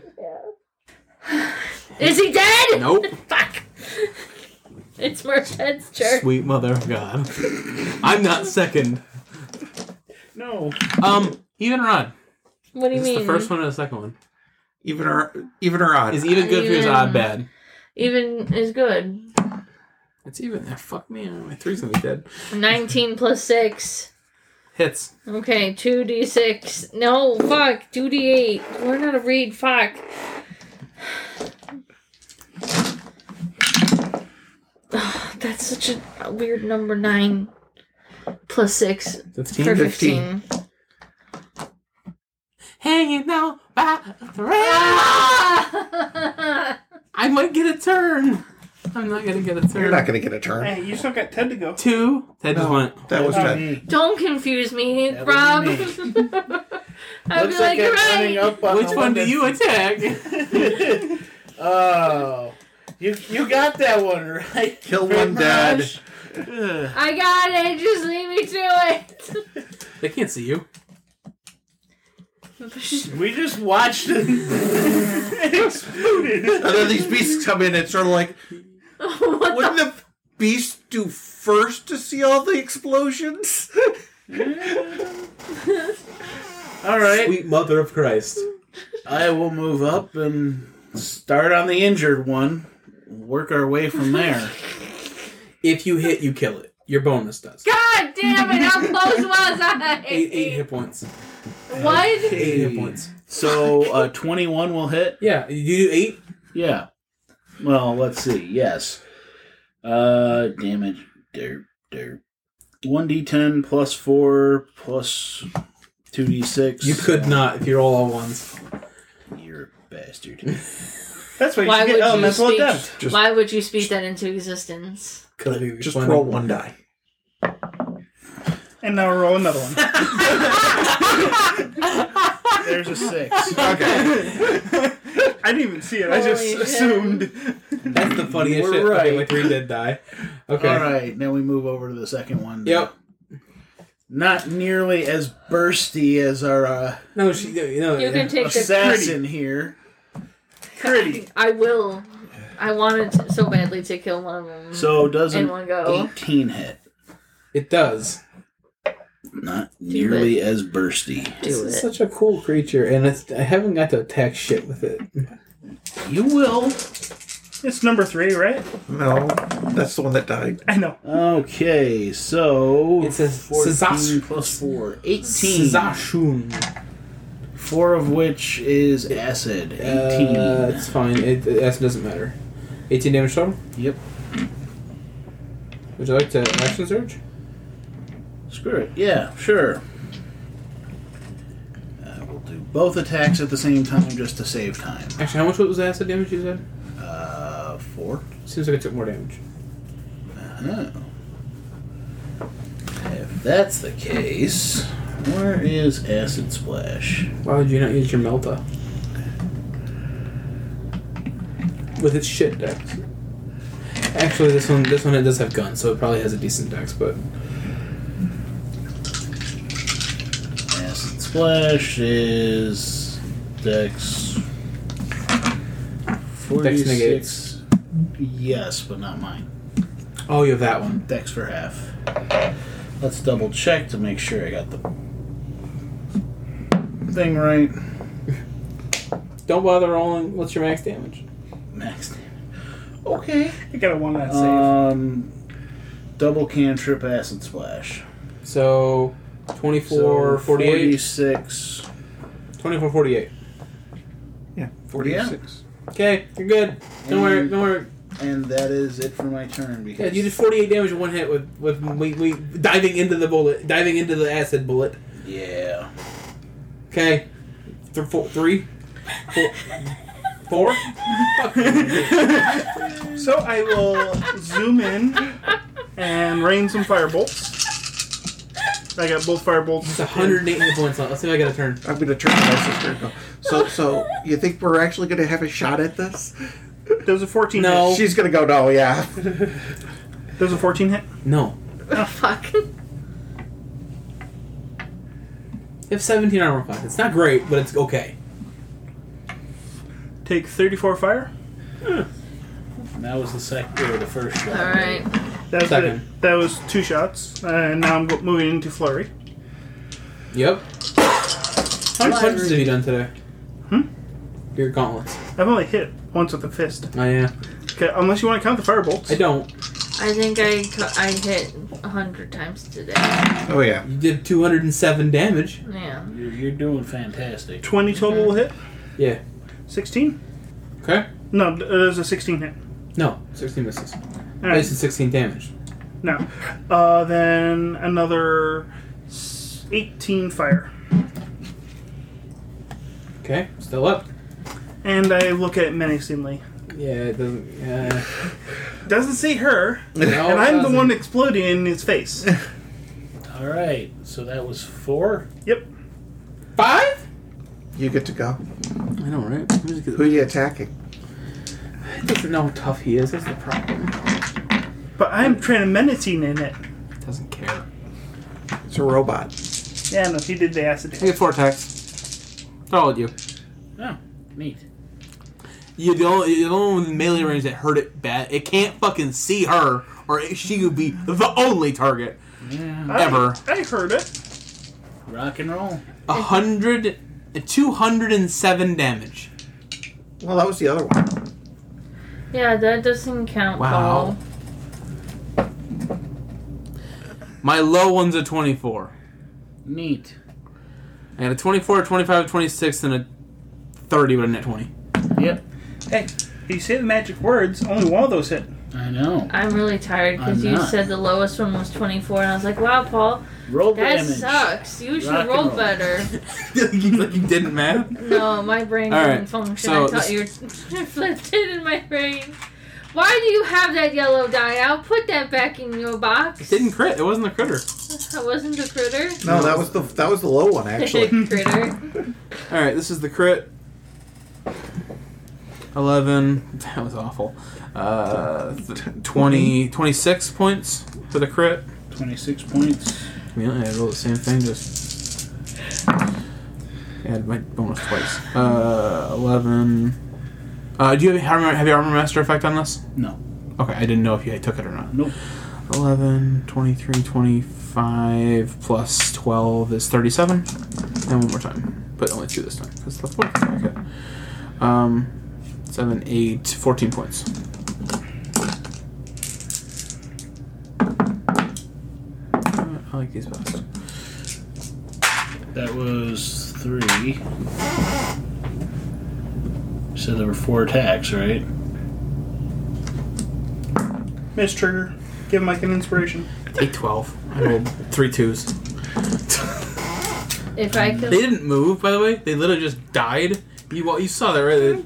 Is he dead? Nope. Fuck. It's Merchant's turn. Sweet mother of God. I'm not second. No. Um, even or odd? What do you Is this mean? the first one or the second one? Even or even or odd. Is even good for you, is Even. odd bad? Even is good. It's even. Ah, fuck me. My three's gonna be dead. nineteen plus six. Hits. Okay, two d six. No, fuck. two d eight. Learn how to read. Fuck. Oh, that's such a, a weird number. Nine plus six fifteen? for fifteen. fifteen. Hanging out by a thread. Ah! I might get a turn. I'm not gonna get a turn. You're not going to get a turn. Hey, you still got Ted to go. Two. Ted just No, went. that was Not ten. me. Don't confuse me, That would Rob. be I'd Looks be like, like I'm running right. up on Which the one do that- you attack? Oh, you you got that one right. Kill one dad. Ugh. I got it. Just leave me to it. They can't see you. We just watched it. It exploded. And then these beasts come in. It's sort of like, What wouldn't the beast do first to see all the explosions? All right, Sweet mother of Christ. I will move up and start on the injured one. Work our way from there. If you hit, you kill it. Your bonus does. God damn it! How close was I? Eight, eight hit points. What? Eight hit points. So uh, twenty-one will hit. Yeah, you do eight. Yeah. Well, let's see. Yes. Uh, damage. Derp, derp. one d ten plus four plus two d six. You could not if you roll all ones. You're a bastard. That's why you Why should would get you elemental speak? adept. Just, Why would you speak that into existence? just roll one die. And now roll another one. There's a six. Okay. I didn't even see it. I just Holy shit. assumed. That's the funniest We're shit. right. Okay, my three did die. Okay. All right. Now we move over to the second one. Yep. Not nearly as bursty as our uh, No, she. You know. You can take the. assassin here. Pretty. I will. I wanted to, so badly to kill one of them. So does in an one go. eighteen hit. It does. Not nearly as bursty. This Do is it. such a cool creature, and it's, I haven't got to attack shit with it. You will. It's number three, right? No, that's the one that died. I know. Okay, so It says fourteen Sazas- plus four, eighteen. Sazashun. Four of which is acid. Eighteen. Uh, it's fine. It, it acid doesn't matter. eighteen damage total. Yep. Would you like to action surge? Screw it. Yeah, sure. Uh, we'll do both attacks at the same time just to save time. Actually, how much was the acid damage you said? Uh, four. Seems like I took more damage. Oh. If that's the case, where is Acid Splash? Why would you not use your Melta? With its shit dex. Actually, this one, this one it does have guns, so it probably has a decent dex. But Acid Splash is Dex Dex negates. Yes, but not mine. oh, you have that one. Dex for half. Let's double check to make sure I got the thing right. Don't bother rolling. What's your max damage? Max damage. Okay. You gotta one that save. Um, double cantrip acid splash. So, twenty-four, So, forty-eight? forty-six. twenty-four, forty-eight. Yeah, forty-six. Okay, you're good. Don't worry, don't worry. And that is it for my turn. Because Yeah, you did forty-eight damage in one hit with, with we, we diving into the bullet, diving into the acid bullet. Yeah. Okay. Th- four, three? Four? Four? Fuck. So I will zoom in and rain some firebolts. I got both firebolts. It's one hundred eight hit points left. Let's see if I get a turn. I'm going to turn my sister and go. So, so you think we're actually going to have a shot at this? There's a fourteen No. hit. She's going to go, no, yeah. There's a fourteen hit. No. Oh, fuck. You have seventeen armor class. It's not great, but it's okay. Take thirty-four fire. And that was the second or the first shot. Alright. That was, Second. it. That was two shots. And now I'm go- moving into flurry. Yep. How many punches have you done today? Hmm? Your gauntlets. I've only hit once with a fist. Oh, yeah. Okay, unless you want to count the firebolts. I don't. I think I, cu- I hit a hundred times today. Oh, yeah. You did two hundred seven damage. Yeah. You're, you're doing fantastic. twenty total hit. Yeah. sixteen? Okay. No, there's a sixteen hit. No. sixteen misses. Alright. Wasted sixteen damage. No. Uh, then another s- eighteen fire. Okay. Still up. And I look at it menacingly. Yeah, it doesn't... Yeah. Doesn't see her. No, and it I'm the doesn't. one exploding in his face. All right. So that was four. Yep. Five? You get to go. I know, right? Who are you attacking? He doesn't know how tough he is. That's the problem. But I'm trying to menacing in it. Doesn't care. It's a robot. Yeah, no, he did the acid I hit. get four attacks. They're all at you. Oh, neat. You the only, you're the only one with melee range that hurt it bad. It can't fucking see her, or she would be the only target Yeah. I- ever. I heard it. Rock and roll. A hundred, two hundred and seven damage. Well, that was the other one. Yeah, that doesn't count, Wow. Paul. My low one's a twenty-four. Neat. I got a twenty-four, a twenty-five, a twenty-six, and a thirty with a net twenty. Yep. Hey, you say the magic words, only one of those hit. I know. I'm really tired because I'm you not. said the lowest one was twenty-four, and I was like, wow, Paul, Roll that damage. sucks. You should Rock and roll roll. better. Like you didn't math? No, my brain All didn't right, function. so I thought you were flipped it in my brain. Why do you have that yellow die? I'll put that back in your box. It didn't crit. It wasn't a critter. That wasn't the critter. No, that was the that was the low one actually. critter. All right, this is the crit. eleven. That was awful. Uh, th- twenty, twenty-six points for the crit. twenty-six points. I mean, I rolled the same thing, just add my bonus twice. Uh, eleven. Uh, do you have, have your armor master effect on this? No. Okay, I didn't know if you took it or not. Nope. eleven, twenty-three, twenty-five plus twelve is thirty-seven. And one more time. But only two this time. Because the fourth. Okay. Um, seven, eight, fourteen points. I like these best. That was three. So there were four attacks, right? Miss Trigger, give Mike an inspiration. Take twelve. I rolled three twos. If I could. They didn't move, by the way. They literally just died. You well, you saw that, right? They-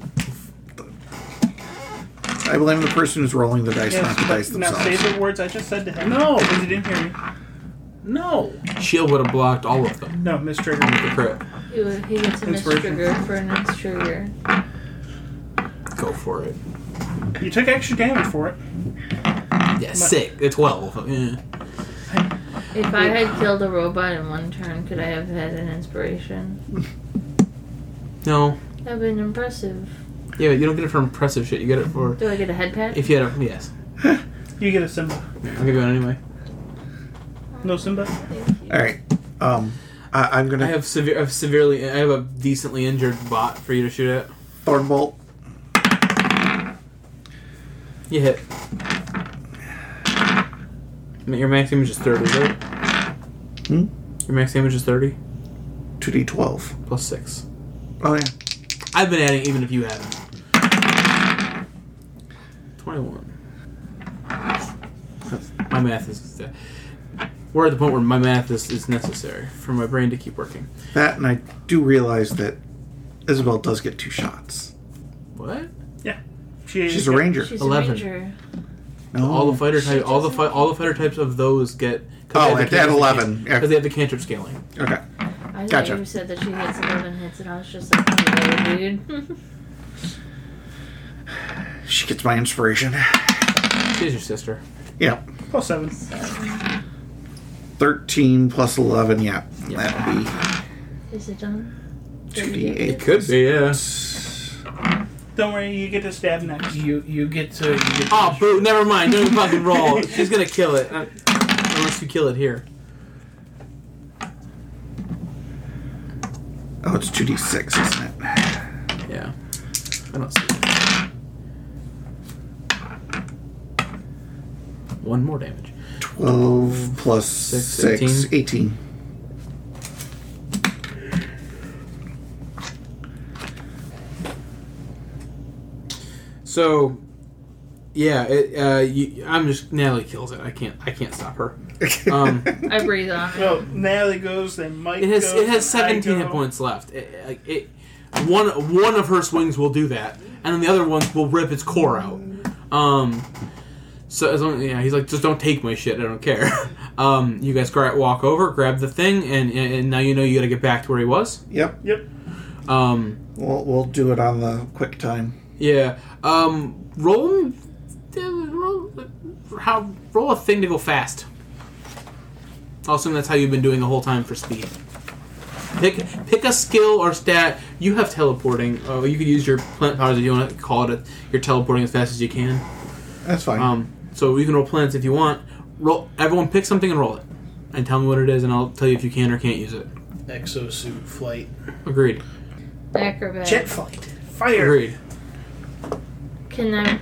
I blame the person who's rolling the dice, not the dice now say themselves. the words I just said to him. No. Because he didn't hear me. No. Shield would have blocked all of them. No, Miss Trigger. The crit. He, he gets a miss Inspiration. trigger for an miss trigger. Go for it. You took extra damage for it. Yeah, sick. The twelve. Yeah. If I had killed a robot in one turn, could I have had an inspiration? No. That would have been impressive. Yeah, but you don't get it for impressive shit. You get it for Do I get a head pat? if you had a yes. You get a Simba. Yeah, I'll give you one anyway. No Simba? Thank you. All right. Um, I, I'm I gonna have severe, I have severely, I have a decently injured bot for you to shoot at. Thornbolt. You hit. Your max damage is thirty, right? Hmm? Your max damage is thirty? two d twelve. Plus six. Oh, yeah. I've been adding even if you haven't. twenty-one. My math is... We're at the point where my math is, is necessary for my brain to keep working. That, and I do realize that Isabel does get two shots. What? Yeah. She, She's a ranger. She's eleven. a ranger. No. All the fighter She type, all the doesn't- fi- all the fighter types of those get. Oh, at, at eleven. Because Yeah. they have the cantrip scaling. Okay. I Gotcha. thought you said that she hits eleven hits, and I was just like, oh, dude. She gets my inspiration. She's your sister. Yeah. plus seven. thirteen plus eleven, yeah. Yeah. That'd be Is it done? two Did d you get eight. it? Could be, yeah. Don't worry, you get to stab next. You you get to. You get to Oh, boo! Never mind. Don't even fucking roll. She's gonna kill it, uh, unless you kill it here. Oh, it's two d six, isn't it? Yeah. I don't see it. One more damage. twelve plus Six, six, eighteen. So, yeah, it, uh, you, I'm just Natalie kills it. I can't. I can't stop her. Um, I breathe on it. Well, Natalie goes, then Mike it has goes. it has then I seventeen hit go. points left. It, it, it one one of her swings will do that, and then the other ones will rip its core out. Um, so as long yeah, he's like, just don't take my shit. I don't care. Um, you guys gra- walk over, grab the thing, and, and, and now you know you got to get back to where he was. Yep. Yep. Um, We'll, we'll do it on the quick time. yeah. Um, roll, uh, roll how roll a thing to go fast. I'll assume that's how you've been doing the whole time for speed. Pick pick a skill or stat. You have teleporting. Uh, you could use your plant powers if you want to call it. A, you're teleporting as fast as you can. That's fine. Um, so you can roll plants if you want. Roll. Everyone pick something and roll it, and tell me what it is, and I'll tell you if you can or can't use it. exosuit flight. Agreed. Acrobat. Jet fight. Fire. Agreed. Can I...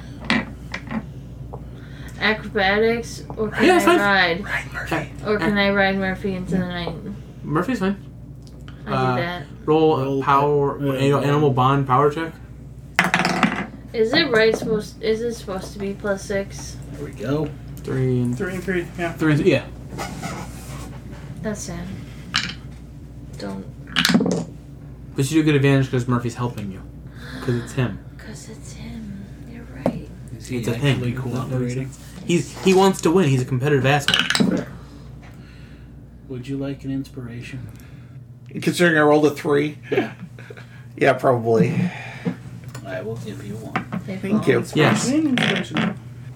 Acrobatics, or can Yeah, I it's fine. ride? Right, Murphy. Or can I ride Murphy into the night? Murphy's fine. I Uh, do that. Roll, Roll a power. pa- uh, animal, animal bond power check. Is it right supposed... Is it supposed to be plus six? There we go. Three and Three and three. Yeah. three. And, yeah. That's sad. Don't... But you do get advantage because Murphy's helping you. Because it's him. Because it's him. You're right. Is he It's a actually thing. cooperating? He's he wants to win. He's a competitive asshole. Would you like an inspiration? Considering I rolled a three, Yeah. yeah, probably. I will give you one. Thank you. Yes. Inspiration.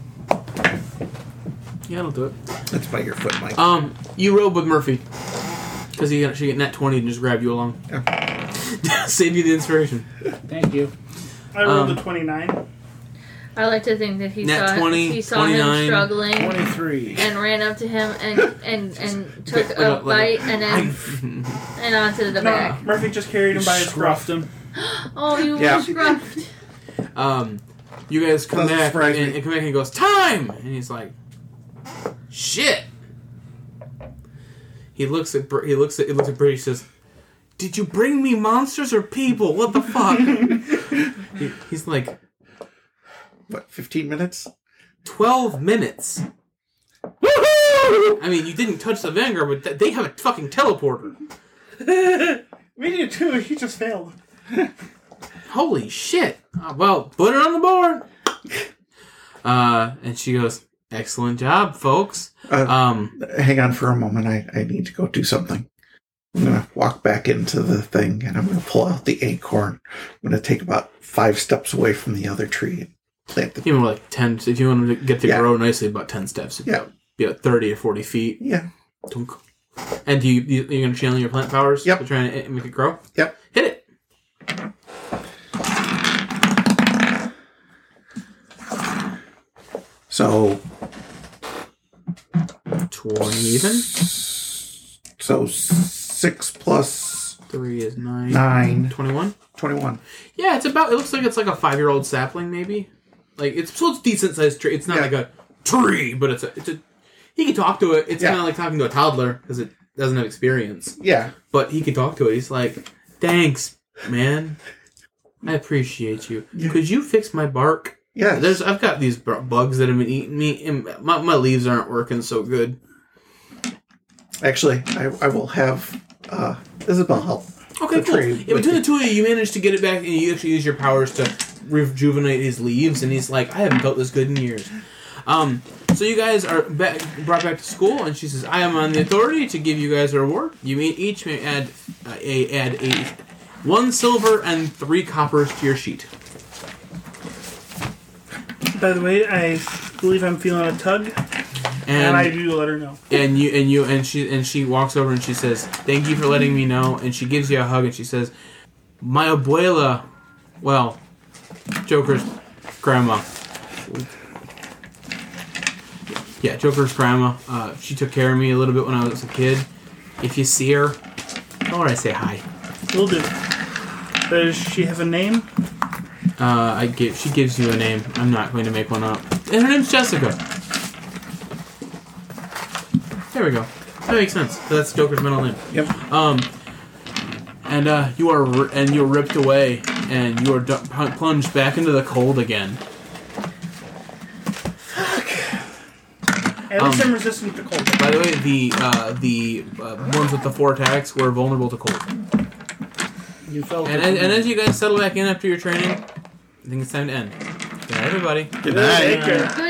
Yeah, I'll do it. That's by your foot, Mike. Um, you rode with Murphy because he she get net twenty and just grab you along. Save you the inspiration. Thank you. I rolled Um, a twenty-nine. I like to think that he Nat saw twenty, he saw him twenty-nine, struggling Twenty-three. and ran up to him and and, and took Like a like bite and then and onto the No, back. Murphy just carried him by his Scruffed scruff. him. Oh, you Yeah. were scruffed. um, you guys come Doesn't back surprise and, me. and come back and he goes time, and he's like, shit. He looks at Br- he looks at he looks at Brady. He says, "Did you bring me monsters or people? What the fuck?" he, he's like, What, fifteen minutes? twelve minutes. I mean, you didn't touch the Vanguard, but th- they have a fucking teleporter. We did too. He just failed. Holy shit. Uh, well, put it on the board. Uh, and she goes, excellent job, folks. Uh, Um, hang on for a moment. I, I need to go do something. I'm going to walk back into the thing and I'm going to pull out the acorn. I'm going to take about five steps away from the other tree and plant the. even like ten, if you want to get to Yeah. grow nicely, about ten steps. It'd Yeah. Be about thirty or forty feet. Yeah. Tunk. And do you, you, you're going to channel your plant powers? Yep. To try and make it grow? Yep. Hit it. So. twenty even. So six plus Three is nine. nine. twenty-one? twenty-one. Yeah, it's about, it looks like it's like a five-year-old sapling, maybe. Like, it's, so it's decent sized tree. It's not Yeah. like a tree, but it's a, it's a, he can talk to it. It's Yeah. kind of like talking to a toddler because it doesn't have experience. Yeah. But he can talk to it. He's like, "Thanks, man. I appreciate you. Yeah. Could you fix my bark? Yeah. There's I've got these bu- bugs that have been eating me, and my my leaves aren't working so good." Actually, I, I will have uh, Isabel help. Okay, the cool. tree Yeah, with between you. the two of you, you managed to get it back, and you actually use your powers to rejuvenate his leaves. And he's like, "I haven't felt this good in years." Um, so you guys are back, brought back to school, and she says, "I am on the authority to give you guys a reward. You may each may add uh, a add a one silver and three coppers to your sheet." By the way, I believe I'm feeling a tug, and, And I do let her know. and you and you and she and she walks over and she says, "Thank you for letting me know." And she gives you a hug and she says, "My abuela, well, Joker's grandma." Yeah, Joker's grandma. Uh, she took care of me a little bit when I was a kid. If you see her, tell her I say hi. Will do. Does she have a name? Uh, I give. She gives you a name. I'm not going to make one up. And her name's Jessica. There we go. That makes sense. That's Joker's middle name. Yep. Um, and uh, you are r- and you're ripped away, and you are d- plunged back into the cold again. At least Um, I'm resistant to cold. By the way, the uh, the uh, ones with the four attacks were vulnerable to cold. You felt And, it. and, and as you guys settle back in after your training, I think it's time to end. Good night, everybody. Good night. Take care.